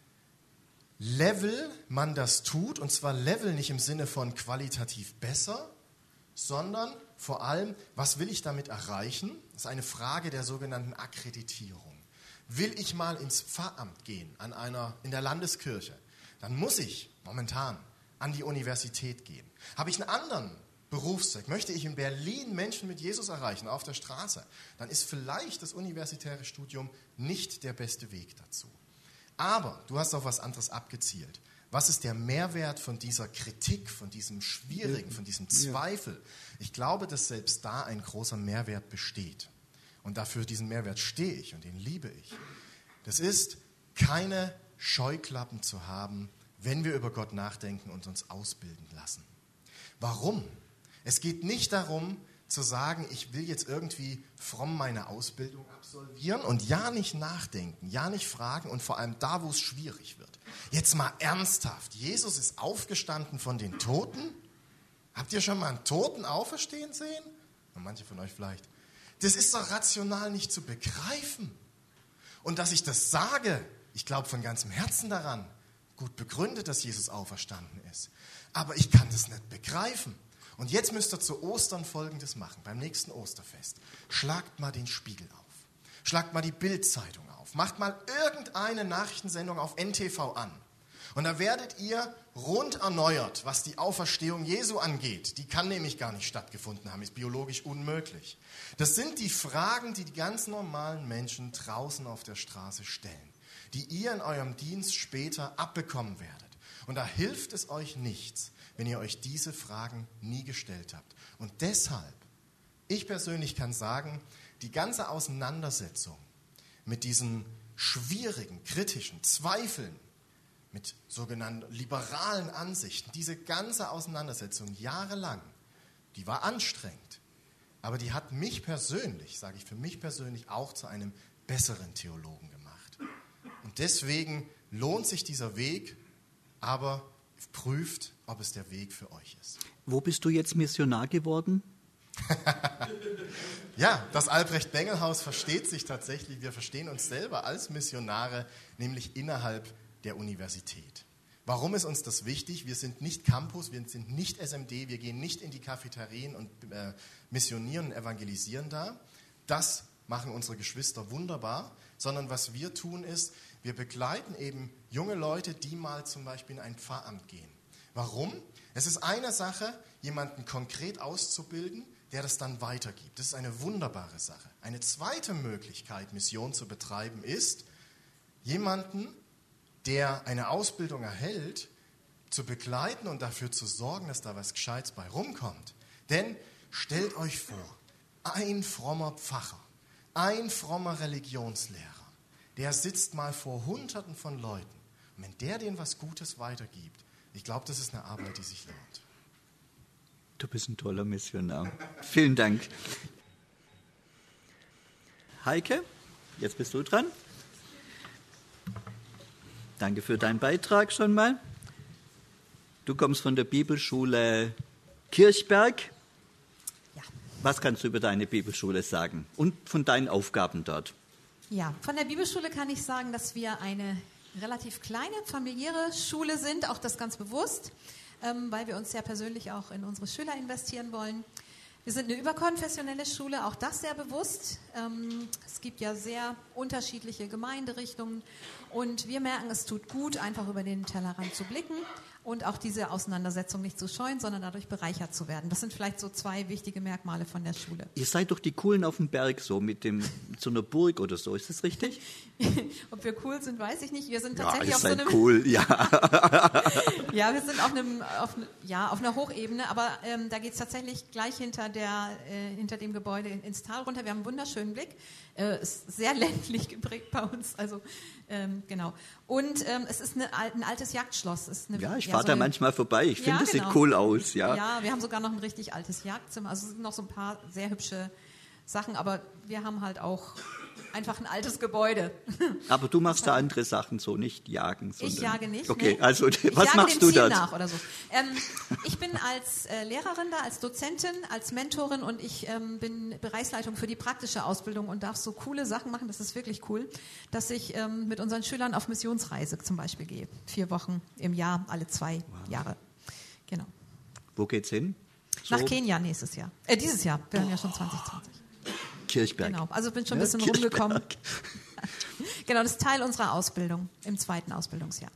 Level man das tut, und zwar Level nicht im Sinne von qualitativ besser, sondern vor allem, was will ich damit erreichen? Das ist eine Frage der sogenannten Akkreditierung. Will ich mal ins Pfarramt gehen, in der Landeskirche, dann muss ich momentan an die Universität gehen. Habe ich einen anderen Berufszweck, möchte ich in Berlin Menschen mit Jesus erreichen, auf der Straße, dann ist vielleicht das universitäre Studium nicht der beste Weg dazu. Aber du hast auf was anderes abgezielt. Was ist der Mehrwert von dieser Kritik, von diesem Schwierigen, von diesem Zweifel? Ich glaube, dass selbst da ein großer Mehrwert besteht. Und dafür diesen Mehrwert stehe ich und den liebe ich. Das ist, keine Scheuklappen zu haben, wenn wir über Gott nachdenken und uns ausbilden lassen. Warum? Es geht nicht darum, zu sagen, ich will jetzt irgendwie fromm meine Ausbildung absolvieren und ja nicht nachdenken, ja nicht fragen und vor allem da, wo es schwierig wird. Jetzt mal ernsthaft, Jesus ist aufgestanden von den Toten? Habt ihr schon mal einen Toten auferstehen sehen? Und manche von euch vielleicht. Das ist doch rational nicht zu begreifen. Und dass ich das sage, ich glaube von ganzem Herzen daran, gut begründet, dass Jesus auferstanden ist. Aber ich kann das nicht begreifen. Und jetzt müsst ihr zu Ostern Folgendes machen, beim nächsten Osterfest. Schlagt mal den Spiegel auf. Schlagt mal die Bild-Zeitung auf. auf. Macht mal irgendeine Nachrichtensendung auf NTV an. Und da werdet ihr rund erneuert, was die Auferstehung Jesu angeht. Die kann nämlich gar nicht stattgefunden haben, ist biologisch unmöglich. Das sind die Fragen, die die ganz normalen Menschen draußen auf der Straße stellen, die ihr in eurem Dienst später abbekommen werdet. Und da hilft es euch nichts, wenn ihr euch diese Fragen nie gestellt habt. Und deshalb, ich persönlich kann sagen, die ganze Auseinandersetzung mit diesen schwierigen, kritischen Zweifeln, mit sogenannten liberalen Ansichten, diese ganze Auseinandersetzung jahrelang, die war anstrengend. Aber die hat mich persönlich, sage ich für mich persönlich, auch zu einem besseren Theologen gemacht. Und deswegen lohnt sich dieser Weg, aber prüft, ob es der Weg für euch ist. Wo bist du jetzt Missionar geworden? Ja, das Albrecht-Bengel-Haus versteht sich tatsächlich, wir verstehen uns selber als Missionare, nämlich innerhalb der Universität. Warum ist uns das wichtig? Wir sind nicht Campus, wir sind nicht SMD, wir gehen nicht in die Cafeterien und missionieren und evangelisieren da. Das machen unsere Geschwister wunderbar, sondern was wir tun ist, wir begleiten eben junge Leute, die mal zum Beispiel in ein Pfarramt gehen. Warum? Es ist eine Sache, jemanden konkret auszubilden, der das dann weitergibt. Das ist eine wunderbare Sache. Eine zweite Möglichkeit, Mission zu betreiben, ist, jemanden, der eine Ausbildung erhält, zu begleiten und dafür zu sorgen, dass da was Gescheites bei rumkommt. Denn stellt euch vor, ein frommer Pfarrer, ein frommer Religionslehrer, der sitzt mal vor Hunderten von Leuten. Und wenn der denen was Gutes weitergibt, ich glaube, das ist eine Arbeit, die sich lohnt. Du bist ein toller Missionar. Vielen Dank. Heike, jetzt bist du dran. Danke für deinen Beitrag schon mal. Du kommst von der Bibelschule Kirchberg. Ja. Was kannst du über deine Bibelschule sagen und von deinen Aufgaben dort? Ja, von der Bibelschule kann ich sagen, dass wir eine relativ kleine, familiäre Schule sind, auch das ganz bewusst, weil wir uns sehr persönlich auch in unsere Schüler investieren wollen. Wir sind eine überkonfessionelle Schule, auch das sehr bewusst. Es gibt ja sehr unterschiedliche Gemeinderichtungen und wir merken, es tut gut, einfach über den Tellerrand zu blicken und auch diese Auseinandersetzung nicht zu scheuen, sondern dadurch bereichert zu werden. Das sind vielleicht so zwei wichtige Merkmale von der Schule. Ihr seid doch die Coolen auf dem Berg, so mit so einer Burg oder so, ist das richtig? Ob wir cool sind, weiß ich nicht. Wir sind tatsächlich auf so einem... cool, ja. Ja, wir sind auf einer Hochebene, aber da geht es tatsächlich gleich hinter dem Gebäude ins Tal runter. Wir haben einen wunderschönen Blick. Ist sehr ländlich geprägt bei uns, also genau. Und es ist ein altes Jagdschloss. Ich fahre da manchmal vorbei. Ich finde, es sieht cool aus. Ja. Ja, wir haben sogar noch ein richtig altes Jagdzimmer. Also es sind noch so ein paar sehr hübsche Sachen, aber wir haben halt auch einfach ein altes Gebäude. Aber du machst da andere Sachen, so nicht jagen. Ich jage nicht. Okay, nee. also was machst du dort? Nach oder so. Ich bin als Lehrerin da, als Dozentin, als Mentorin und ich bin Bereichsleitung für die praktische Ausbildung und darf so coole Sachen machen, das ist wirklich cool, dass ich mit unseren Schülern auf Missionsreise zum Beispiel gehe. 4 Wochen im Jahr, alle 2 Jahre. Genau. Wo geht's hin? So? Nach Kenia nächstes Jahr. Dieses Jahr, wir haben ja schon 2020. Kirchberg. Genau, also bin schon ein bisschen rumgekommen. Genau, das ist Teil unserer Ausbildung im 2. Ausbildungsjahr.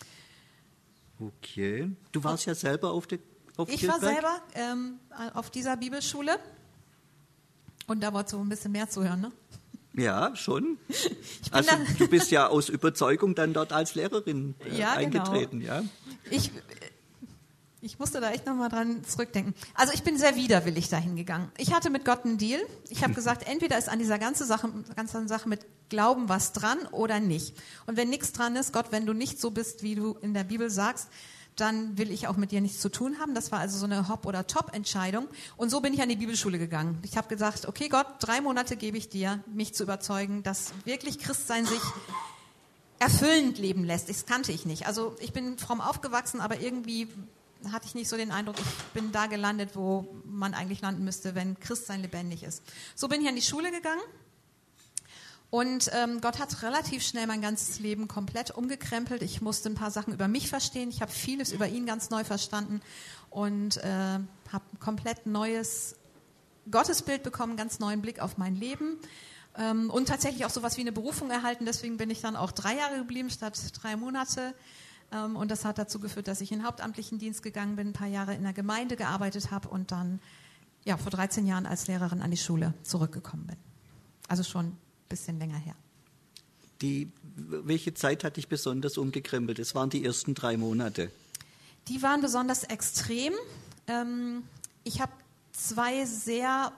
Okay. Du warst ja selber auf Kirchberg? Ich war selber auf dieser Bibelschule und da war so ein bisschen mehr zu hören, ne? Ja, schon. Also du bist ja aus Überzeugung dann dort als Lehrerin eingetreten, genau. Ja? Ich musste da echt nochmal dran zurückdenken. Also ich bin sehr widerwillig dahin gegangen. Ich hatte mit Gott einen Deal. Ich habe gesagt, entweder ist an dieser ganzen Sache mit Glauben was dran oder nicht. Und wenn nichts dran ist, Gott, wenn du nicht so bist, wie du in der Bibel sagst, dann will ich auch mit dir nichts zu tun haben. Das war also so eine Hop- oder Top-Entscheidung. Und so bin ich an die Bibelschule gegangen. Ich habe gesagt, okay Gott, 3 Monate gebe ich dir, mich zu überzeugen, dass wirklich Christsein sich erfüllend leben lässt. Das kannte ich nicht. Also ich bin fromm aufgewachsen, aber irgendwie hatte ich nicht so den Eindruck, ich bin da gelandet, wo man eigentlich landen müsste, wenn Christsein lebendig ist. So bin ich an die Schule gegangen und Gott hat relativ schnell mein ganzes Leben komplett umgekrempelt. Ich musste ein paar Sachen über mich verstehen. Ich habe vieles über ihn ganz neu verstanden und habe ein komplett neues Gottesbild bekommen, einen ganz neuen Blick auf mein Leben. Und tatsächlich auch sowas wie eine Berufung erhalten. Deswegen bin ich dann auch 3 Jahre geblieben statt 3 Monate. Und das hat dazu geführt, dass ich in den hauptamtlichen Dienst gegangen bin, ein paar Jahre in der Gemeinde gearbeitet habe und dann vor 13 Jahren als Lehrerin an die Schule zurückgekommen bin. Also schon ein bisschen länger her. Welche Zeit hat dich besonders umgekrempelt? Das waren die ersten 3 Monate. Die waren besonders extrem. Ich habe 2 sehr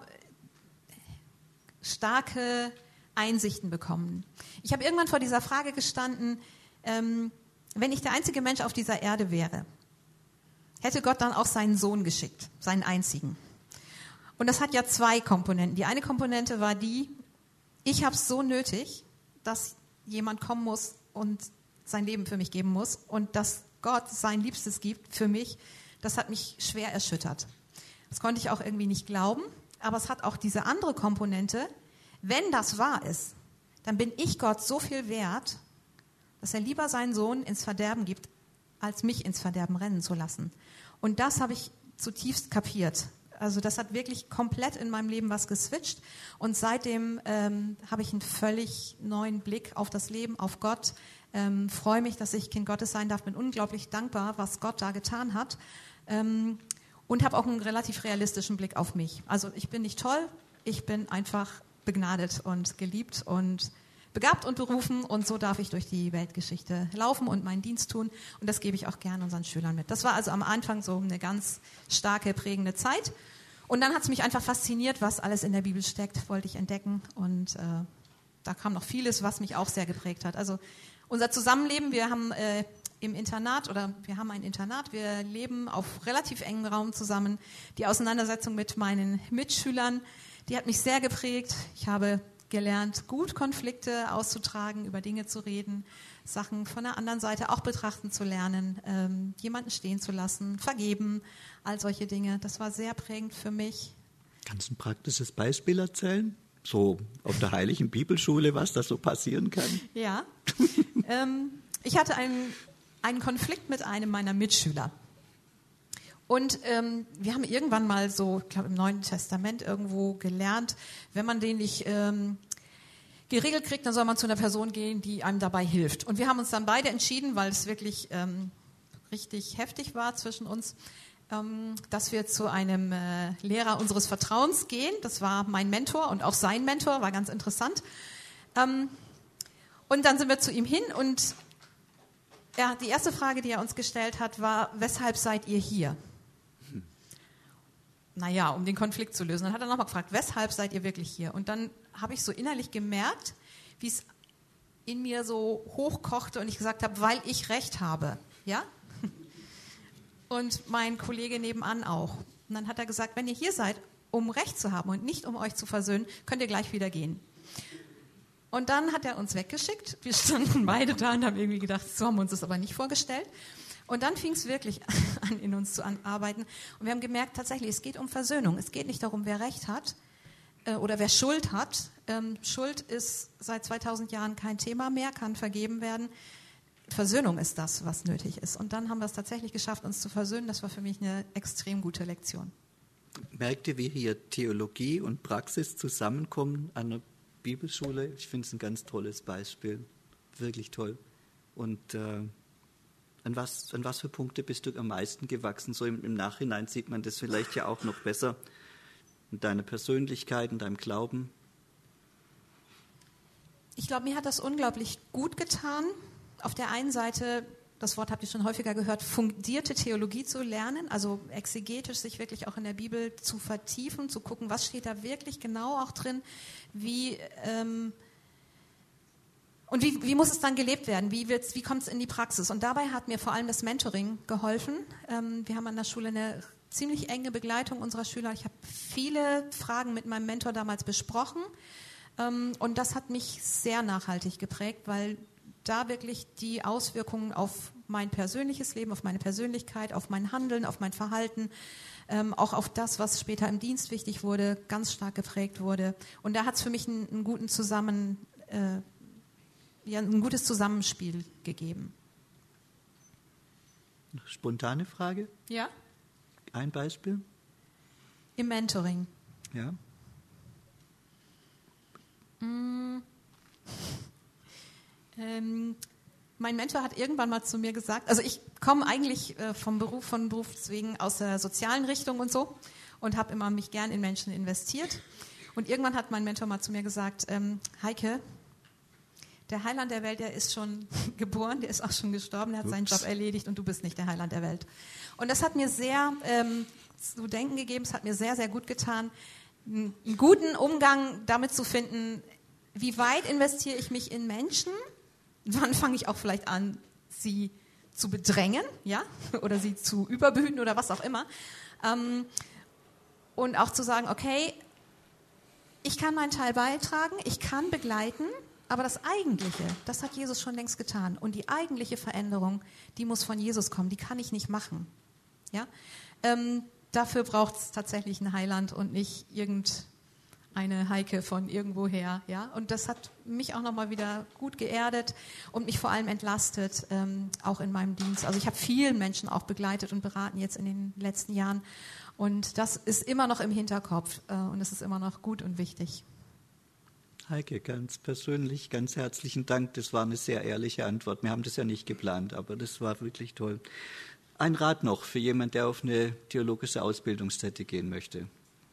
starke Einsichten bekommen. Ich habe irgendwann vor dieser Frage gestanden, wenn ich der einzige Mensch auf dieser Erde wäre, hätte Gott dann auch seinen Sohn geschickt, seinen einzigen. Und das hat ja 2 Komponenten. Die eine Komponente war ich habe es so nötig, dass jemand kommen muss und sein Leben für mich geben muss und dass Gott sein Liebstes gibt für mich, das hat mich schwer erschüttert. Das konnte ich auch irgendwie nicht glauben. Aber es hat auch diese andere Komponente, wenn das wahr ist, dann bin ich Gott so viel wert, dass er lieber seinen Sohn ins Verderben gibt, als mich ins Verderben rennen zu lassen. Und das habe ich zutiefst kapiert. Also das hat wirklich komplett in meinem Leben was geswitcht. Und seitdem habe ich einen völlig neuen Blick auf das Leben, auf Gott. Freue mich, dass ich Kind Gottes sein darf. Bin unglaublich dankbar, was Gott da getan hat. Und habe auch einen relativ realistischen Blick auf mich. Also ich bin nicht toll, ich bin einfach begnadet und geliebt und begabt und berufen und so darf ich durch die Weltgeschichte laufen und meinen Dienst tun und das gebe ich auch gerne unseren Schülern mit. Das war also am Anfang so eine ganz starke, prägende Zeit und dann hat es mich einfach fasziniert, was alles in der Bibel steckt, wollte ich entdecken und da kam noch vieles, was mich auch sehr geprägt hat. Also unser Zusammenleben, wir haben ein Internat, wir leben auf relativ engem Raum zusammen. Die Auseinandersetzung mit meinen Mitschülern, die hat mich sehr geprägt. Ich habe gelernt, gut Konflikte auszutragen, über Dinge zu reden, Sachen von der anderen Seite auch betrachten zu lernen, jemanden stehen zu lassen, vergeben, all solche Dinge. Das war sehr prägend für mich. Kannst du ein praktisches Beispiel erzählen? So auf der Heiligen Bibelschule, was da so passieren kann? Ja, ich hatte einen Konflikt mit einem meiner Mitschüler. Und wir haben irgendwann mal so, ich glaube im Neuen Testament irgendwo gelernt, wenn man den nicht geregelt kriegt, dann soll man zu einer Person gehen, die einem dabei hilft. Und wir haben uns dann beide entschieden, weil es wirklich richtig heftig war zwischen uns, dass wir zu einem Lehrer unseres Vertrauens gehen. Das war mein Mentor und auch sein Mentor, war ganz interessant. Und dann sind wir zu ihm hin und die erste Frage, die er uns gestellt hat, war, weshalb seid ihr hier? Naja, um den Konflikt zu lösen. Dann hat er nochmal gefragt, weshalb seid ihr wirklich hier? Und dann habe ich so innerlich gemerkt, wie es in mir so hochkochte und ich gesagt habe, weil ich Recht habe. Ja? Und mein Kollege nebenan auch. Und dann hat er gesagt, wenn ihr hier seid, um Recht zu haben und nicht um euch zu versöhnen, könnt ihr gleich wieder gehen. Und dann hat er uns weggeschickt. Wir standen beide da und haben irgendwie gedacht, so haben wir uns das aber nicht vorgestellt. Und dann fing es wirklich an, in uns zu arbeiten. Und wir haben gemerkt, tatsächlich, es geht um Versöhnung. Es geht nicht darum, wer Recht hat oder wer Schuld hat. Schuld ist seit 2000 Jahren kein Thema mehr, kann vergeben werden. Versöhnung ist das, was nötig ist. Und dann haben wir es tatsächlich geschafft, uns zu versöhnen. Das war für mich eine extrem gute Lektion. Merkt ihr, wie hier Theologie und Praxis zusammenkommen an der Bibelschule? Ich finde es ein ganz tolles Beispiel. Wirklich toll. Und an was für Punkte bist du am meisten gewachsen? So im Nachhinein sieht man das vielleicht ja auch noch besser in deiner Persönlichkeit, in deinem Glauben. Ich glaube, mir hat das unglaublich gut getan. Auf der einen Seite, das Wort habt ihr schon häufiger gehört, fundierte Theologie zu lernen, also exegetisch sich wirklich auch in der Bibel zu vertiefen, zu gucken, was steht da wirklich genau auch drin, wie muss es dann gelebt werden, wie kommt es in die Praxis. Und dabei hat mir vor allem das Mentoring geholfen. Wir haben an der Schule eine ziemlich enge Begleitung unserer Schüler. Ich habe viele Fragen mit meinem Mentor damals besprochen und das hat mich sehr nachhaltig geprägt, weil da wirklich die Auswirkungen auf mein persönliches Leben, auf meine Persönlichkeit, auf mein Handeln, auf mein Verhalten, auch auf das, was später im Dienst wichtig wurde, ganz stark geprägt wurde. Und da hat es für mich ein gutes Zusammenspiel gegeben. Spontane Frage? Ja? Ein Beispiel? Im Mentoring. Ja. Mein Mentor hat irgendwann mal zu mir gesagt, also ich komme eigentlich von Beruf wegen aus der sozialen Richtung und so und habe immer mich gern in Menschen investiert. Und irgendwann hat mein Mentor mal zu mir gesagt, Heike, der Heiland der Welt, der ist schon geboren, der ist auch schon gestorben, der hat seinen Job erledigt und du bist nicht der Heiland der Welt. Und das hat mir sehr zu denken gegeben, es hat mir sehr, sehr gut getan, einen guten Umgang damit zu finden, wie weit investiere ich mich in Menschen. Wann fange ich auch vielleicht an, sie zu bedrängen, ja, oder sie zu überbehüten oder was auch immer. Und auch zu sagen, okay, ich kann meinen Teil beitragen, ich kann begleiten, aber das Eigentliche, das hat Jesus schon längst getan. Und die eigentliche Veränderung, die muss von Jesus kommen, die kann ich nicht machen. Ja? Dafür braucht es tatsächlich einen Heiland und nicht eine Heike von irgendwoher, ja, und das hat mich auch nochmal wieder gut geerdet und mich vor allem entlastet, auch in meinem Dienst. Also ich habe vielen Menschen auch begleitet und beraten jetzt in den letzten Jahren und das ist immer noch im Hinterkopf und es ist immer noch gut und wichtig. Heike, ganz persönlich, ganz herzlichen Dank. Das war eine sehr ehrliche Antwort. Wir haben das ja nicht geplant, aber das war wirklich toll. Ein Rat noch für jemanden, der auf eine theologische Ausbildungsstätte gehen möchte.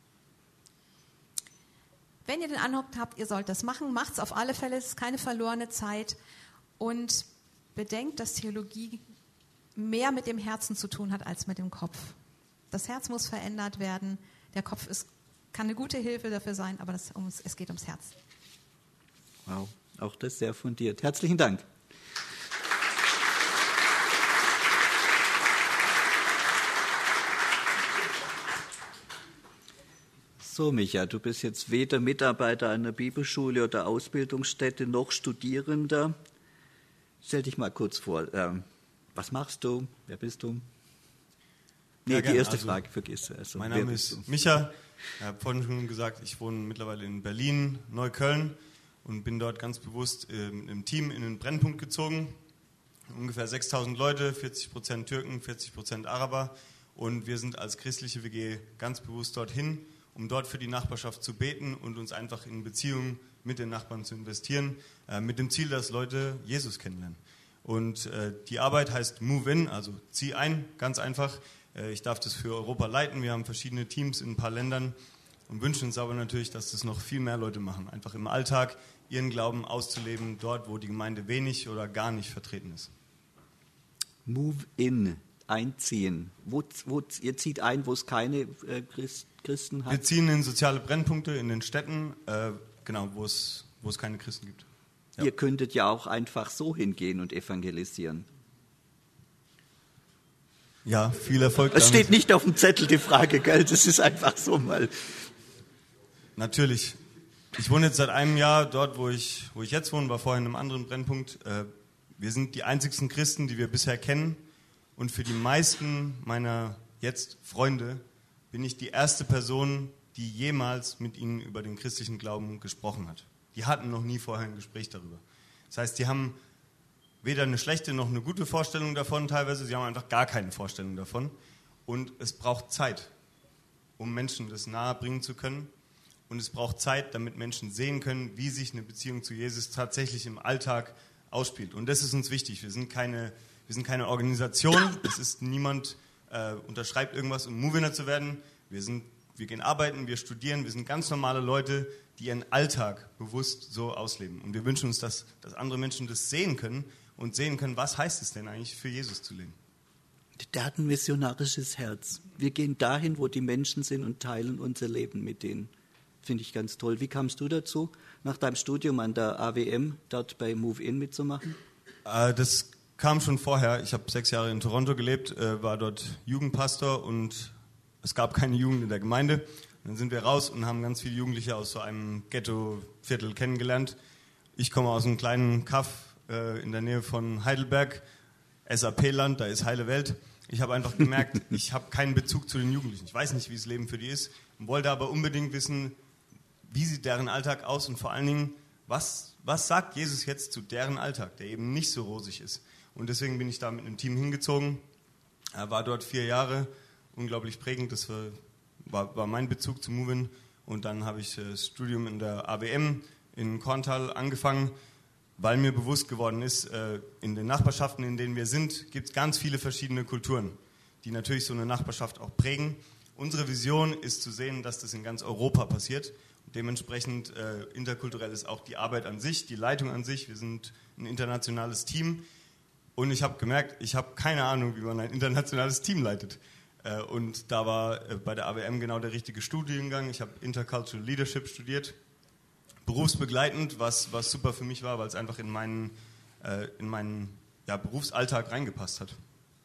Wenn ihr den Eindruck habt, ihr sollt das machen, macht es auf alle Fälle, es ist keine verlorene Zeit und bedenkt, dass Theologie mehr mit dem Herzen zu tun hat als mit dem Kopf. Das Herz muss verändert werden, der Kopf kann eine gute Hilfe dafür sein, aber es geht ums Herz. Wow, auch das sehr fundiert. Herzlichen Dank. So, Micha, du bist jetzt weder Mitarbeiter einer Bibelschule oder Ausbildungsstätte noch Studierender. Stell dich mal kurz vor. Was machst du? Wer bist du? Nee, ja, die erste Frage vergiss. Also, mein Name ist Micha. Ich habe vorhin schon gesagt, ich wohne mittlerweile in Berlin, Neukölln und bin dort ganz bewusst im Team in den Brennpunkt gezogen. Ungefähr 6.000 Leute, 40% Türken, 40% Araber. Und wir sind als christliche WG ganz bewusst dorthin, um dort für die Nachbarschaft zu beten und uns einfach in Beziehungen mit den Nachbarn zu investieren, mit dem Ziel, dass Leute Jesus kennenlernen. Und die Arbeit heißt Move In, also zieh ein, ganz einfach. Ich darf das für Europa leiten, wir haben verschiedene Teams in ein paar Ländern und wünschen uns aber natürlich, dass das noch viel mehr Leute machen. Einfach im Alltag ihren Glauben auszuleben, dort, wo die Gemeinde wenig oder gar nicht vertreten ist. Move In, einziehen. Ihr zieht ein, wo es keine Christen hat? Wir ziehen in soziale Brennpunkte in den Städten, genau, wo es keine Christen gibt. Ja. Ihr könntet ja auch einfach so hingehen und evangelisieren. Ja, viel Erfolg Das damit. steht nicht auf dem Zettel, die Frage, gell? Das ist einfach so mal. Natürlich. Ich wohne jetzt seit einem Jahr dort, wo ich jetzt wohne, war vorher in einem anderen Brennpunkt. Wir sind die einzigsten Christen, die wir bisher kennen. Und für die meisten meiner jetzt Freunde bin ich die erste Person, die jemals mit ihnen über den christlichen Glauben gesprochen hat. Die hatten noch nie vorher ein Gespräch darüber. Das heißt, die haben weder eine schlechte noch eine gute Vorstellung davon teilweise. Sie haben einfach gar keine Vorstellung davon. Und es braucht Zeit, um Menschen das nahe bringen zu können. Und es braucht Zeit, damit Menschen sehen können, wie sich eine Beziehung zu Jesus tatsächlich im Alltag ausspielt. Und das ist uns wichtig. Wir sind keine Organisation. Es ist niemand unterschreibt irgendwas, um Move-Inner zu werden. Wir gehen arbeiten, wir studieren. Wir sind ganz normale Leute, die ihren Alltag bewusst so ausleben. Und wir wünschen uns, dass andere Menschen das sehen können und sehen können, was heißt es denn eigentlich, für Jesus zu leben. Der hat ein missionarisches Herz. Wir gehen dahin, wo die Menschen sind und teilen unser Leben mit denen. Finde ich ganz toll. Wie kamst du dazu, nach deinem Studium an der AWM dort bei Move In mitzumachen? Das kam schon vorher. Ich habe 6 Jahre in Toronto gelebt, war dort Jugendpastor und es gab keine Jugend in der Gemeinde. Dann sind wir raus und haben ganz viele Jugendliche aus so einem Ghetto-Viertel kennengelernt. Ich komme aus einem kleinen Kaff in der Nähe von Heidelberg, SAP-Land, da ist heile Welt. Ich habe einfach gemerkt, ich habe keinen Bezug zu den Jugendlichen. Ich weiß nicht, wie das Leben für die ist und wollte aber unbedingt wissen, wie sieht deren Alltag aus und vor allen Dingen, was sagt Jesus jetzt zu deren Alltag, der eben nicht so rosig ist. Und deswegen bin ich da mit einem Team hingezogen. Er war dort 4 Jahre, unglaublich prägend. Das war mein Bezug zu Move-In. Und dann habe ich das Studium in der AWM in Korntal angefangen, weil mir bewusst geworden ist, in den Nachbarschaften, in denen wir sind, gibt es ganz viele verschiedene Kulturen, die natürlich so eine Nachbarschaft auch prägen. Unsere Vision ist zu sehen, dass das in ganz Europa passiert. Dementsprechend interkulturell ist auch die Arbeit an sich, die Leitung an sich. Wir sind ein internationales Team und ich habe gemerkt, ich habe keine Ahnung, wie man ein internationales Team leitet. Und da war bei der AWM genau der richtige Studiengang. Ich habe Intercultural Leadership studiert, berufsbegleitend, was super für mich war, weil es einfach in meinen Berufsalltag reingepasst hat.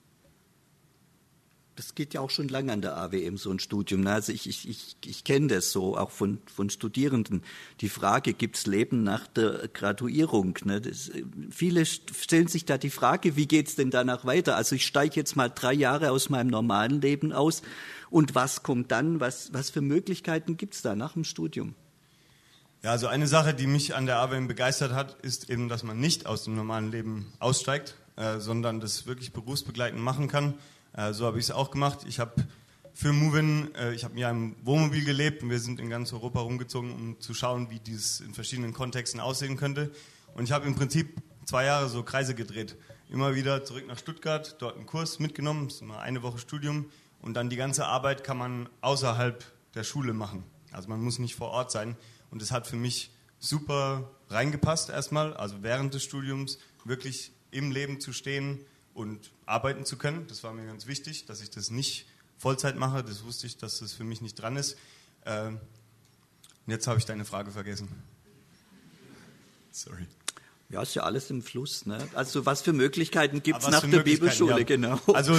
Das geht ja auch schon lange an der AWM, so ein Studium. Ne? Also ich kenne das so, auch von Studierenden. Die Frage, gibt es Leben nach der Graduierung? Ne? Viele stellen sich da die Frage, wie geht es denn danach weiter? Also ich steige jetzt mal 3 Jahre aus meinem normalen Leben aus und was kommt dann? Was für Möglichkeiten gibt es da nach dem Studium? Ja, also eine Sache, die mich an der AWM begeistert hat, ist eben, dass man nicht aus dem normalen Leben aussteigt, sondern das wirklich berufsbegleitend machen kann. So habe ich es auch gemacht. Ich habe für Movin, ich habe mir im Wohnmobil gelebt und wir sind in ganz Europa rumgezogen, um zu schauen, wie dies in verschiedenen Kontexten aussehen könnte. Und ich habe im Prinzip 2 Jahre so Kreise gedreht. Immer wieder zurück nach Stuttgart, dort einen Kurs mitgenommen, das ist immer 1 Woche Studium. Und dann die ganze Arbeit kann man außerhalb der Schule machen. Also man muss nicht vor Ort sein. Und das hat für mich super reingepasst erstmal, also während des Studiums wirklich im Leben zu stehen und arbeiten zu können. Das war mir ganz wichtig, dass ich das nicht Vollzeit mache. Das wusste ich, dass das für mich nicht dran ist. Und jetzt habe ich deine Frage vergessen. Sorry. Ja, ist ja alles im Fluss. Ne? Also was für Möglichkeiten gibt es nach der Möglichkeiten, Bibelschule? ja. Genau. Also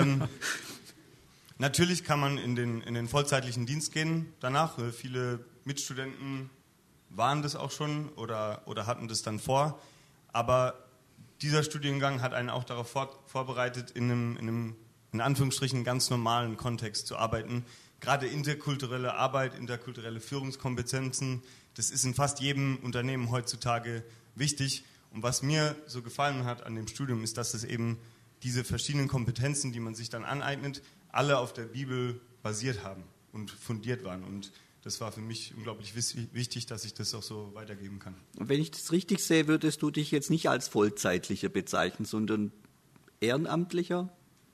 natürlich kann man in den vollzeitlichen Dienst gehen danach. Viele Mitstudenten waren das auch schon oder hatten das dann vor. Aber dieser Studiengang hat einen auch darauf vorbereitet, in einem in Anführungsstrichen ganz normalen Kontext zu arbeiten. Gerade interkulturelle Arbeit, interkulturelle Führungskompetenzen, das ist in fast jedem Unternehmen heutzutage wichtig. Und was mir so gefallen hat an dem Studium, ist, dass es eben diese verschiedenen Kompetenzen, die man sich dann aneignet, alle auf der Bibel basiert haben und fundiert waren. Und das war für mich unglaublich wichtig, dass ich das auch so weitergeben kann. Und wenn ich das richtig sehe, würdest du dich jetzt nicht als Vollzeitlicher bezeichnen, sondern Ehrenamtlicher?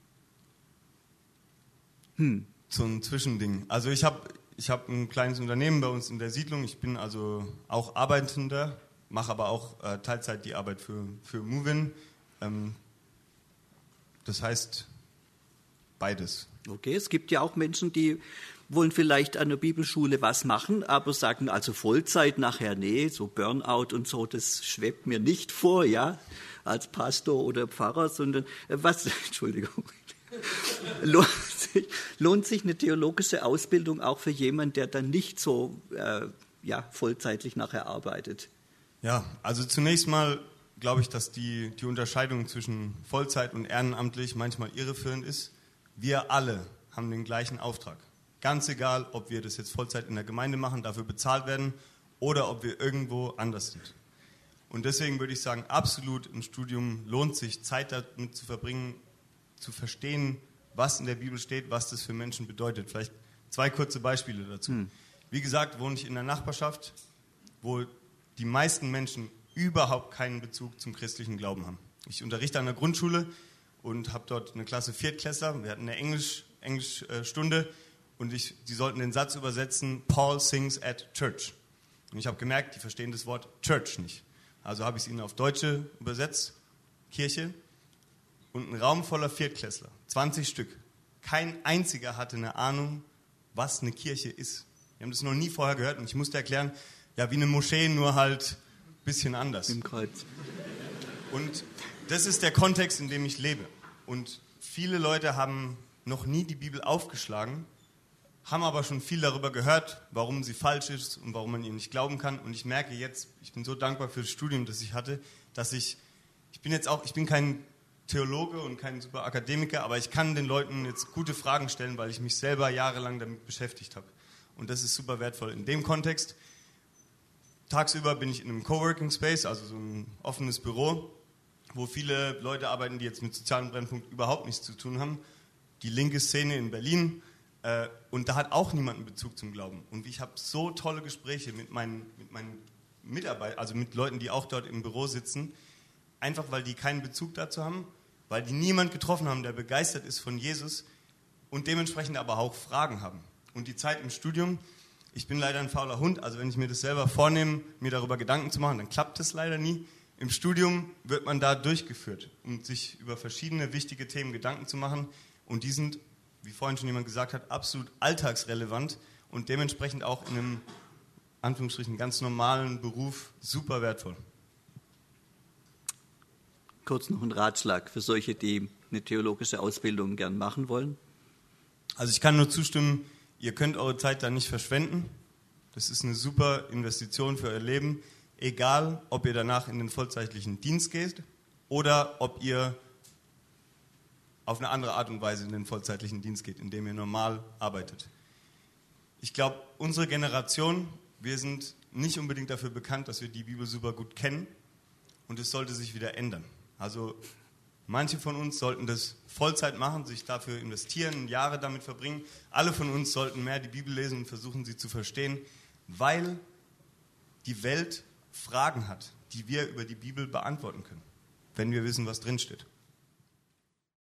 So ein Zwischending. Also ich hab ein kleines Unternehmen bei uns in der Siedlung. Ich bin also auch Arbeitender, mache aber auch Teilzeit die Arbeit für Movin. Das heißt beides. Okay, es gibt ja auch Menschen, die wollen vielleicht an der Bibelschule was machen, aber sagen also Vollzeit nachher, nee, so Burnout und so, das schwebt mir nicht vor, ja, als Pastor oder Pfarrer, sondern Entschuldigung, lohnt sich eine theologische Ausbildung auch für jemanden, der dann nicht so vollzeitlich nachher arbeitet? Ja, also zunächst mal glaube ich, dass die Unterscheidung zwischen Vollzeit und ehrenamtlich manchmal irreführend ist. Wir alle haben den gleichen Auftrag. Ganz egal, ob wir das jetzt Vollzeit in der Gemeinde machen, dafür bezahlt werden oder ob wir irgendwo anders sind. Und deswegen würde ich sagen, absolut im Studium lohnt sich, Zeit damit zu verbringen, zu verstehen, was in der Bibel steht, was das für Menschen bedeutet. Vielleicht 2 kurze Beispiele dazu. Wie gesagt, wohne ich in einer Nachbarschaft, wo die meisten Menschen überhaupt keinen Bezug zum christlichen Glauben haben. Ich unterrichte an der Grundschule und habe dort eine Klasse Viertklässler. Wir hatten eine Englischstunde und die sollten den Satz übersetzen, Paul sings at church. Und ich habe gemerkt, die verstehen das Wort Church nicht. Also habe ich es ihnen auf Deutsche übersetzt, Kirche, und ein Raum voller Viertklässler, 20 Stück. Kein einziger hatte eine Ahnung, was eine Kirche ist. Wir haben das noch nie vorher gehört und ich musste erklären, ja, wie eine Moschee, nur halt ein bisschen anders. Im Kreuz. Und das ist der Kontext, in dem ich lebe. Und viele Leute haben noch nie die Bibel aufgeschlagen, haben aber schon viel darüber gehört, warum sie falsch ist und warum man ihr nicht glauben kann. Und ich merke jetzt, ich bin so dankbar für das Studium, das ich hatte, dass ich bin kein Theologe und kein super Akademiker, aber ich kann den Leuten jetzt gute Fragen stellen, weil ich mich selber jahrelang damit beschäftigt habe. Und das ist super wertvoll. In dem Kontext, tagsüber bin ich in einem Coworking Space, also so ein offenes Büro, wo viele Leute arbeiten, die jetzt mit sozialen Brennpunkt überhaupt nichts zu tun haben. Die linke Szene in Berlin. Und da hat auch niemand einen Bezug zum Glauben. Und ich habe so tolle Gespräche mit meinen Mitarbeitern, also mit Leuten, die auch dort im Büro sitzen, einfach weil die keinen Bezug dazu haben, weil die niemand getroffen haben, der begeistert ist von Jesus und dementsprechend aber auch Fragen haben. Und die Zeit im Studium, ich bin leider ein fauler Hund, also wenn ich mir das selber vornehme, mir darüber Gedanken zu machen, dann klappt das leider nie. Im Studium wird man da durchgeführt, um sich über verschiedene wichtige Themen Gedanken zu machen. Und die sind, wie vorhin schon jemand gesagt hat, absolut alltagsrelevant und dementsprechend auch in einem, Anführungsstrichen, ganz normalen Beruf super wertvoll. Kurz noch ein Ratschlag für solche, die eine theologische Ausbildung gern machen wollen. Also ich kann nur zustimmen, ihr könnt eure Zeit da nicht verschwenden. Das ist eine super Investition für euer Leben. Egal, ob ihr danach in den vollzeitlichen Dienst geht oder ob ihr auf eine andere Art und Weise in den vollzeitlichen Dienst geht, indem ihr normal arbeitet. Ich glaube, unsere Generation, wir sind nicht unbedingt dafür bekannt, dass wir die Bibel super gut kennen und es sollte sich wieder ändern. Also manche von uns sollten das Vollzeit machen, sich dafür investieren, Jahre damit verbringen. Alle von uns sollten mehr die Bibel lesen und versuchen, sie zu verstehen, weil die Welt Fragen hat, die wir über die Bibel beantworten können, wenn wir wissen, was drinsteht.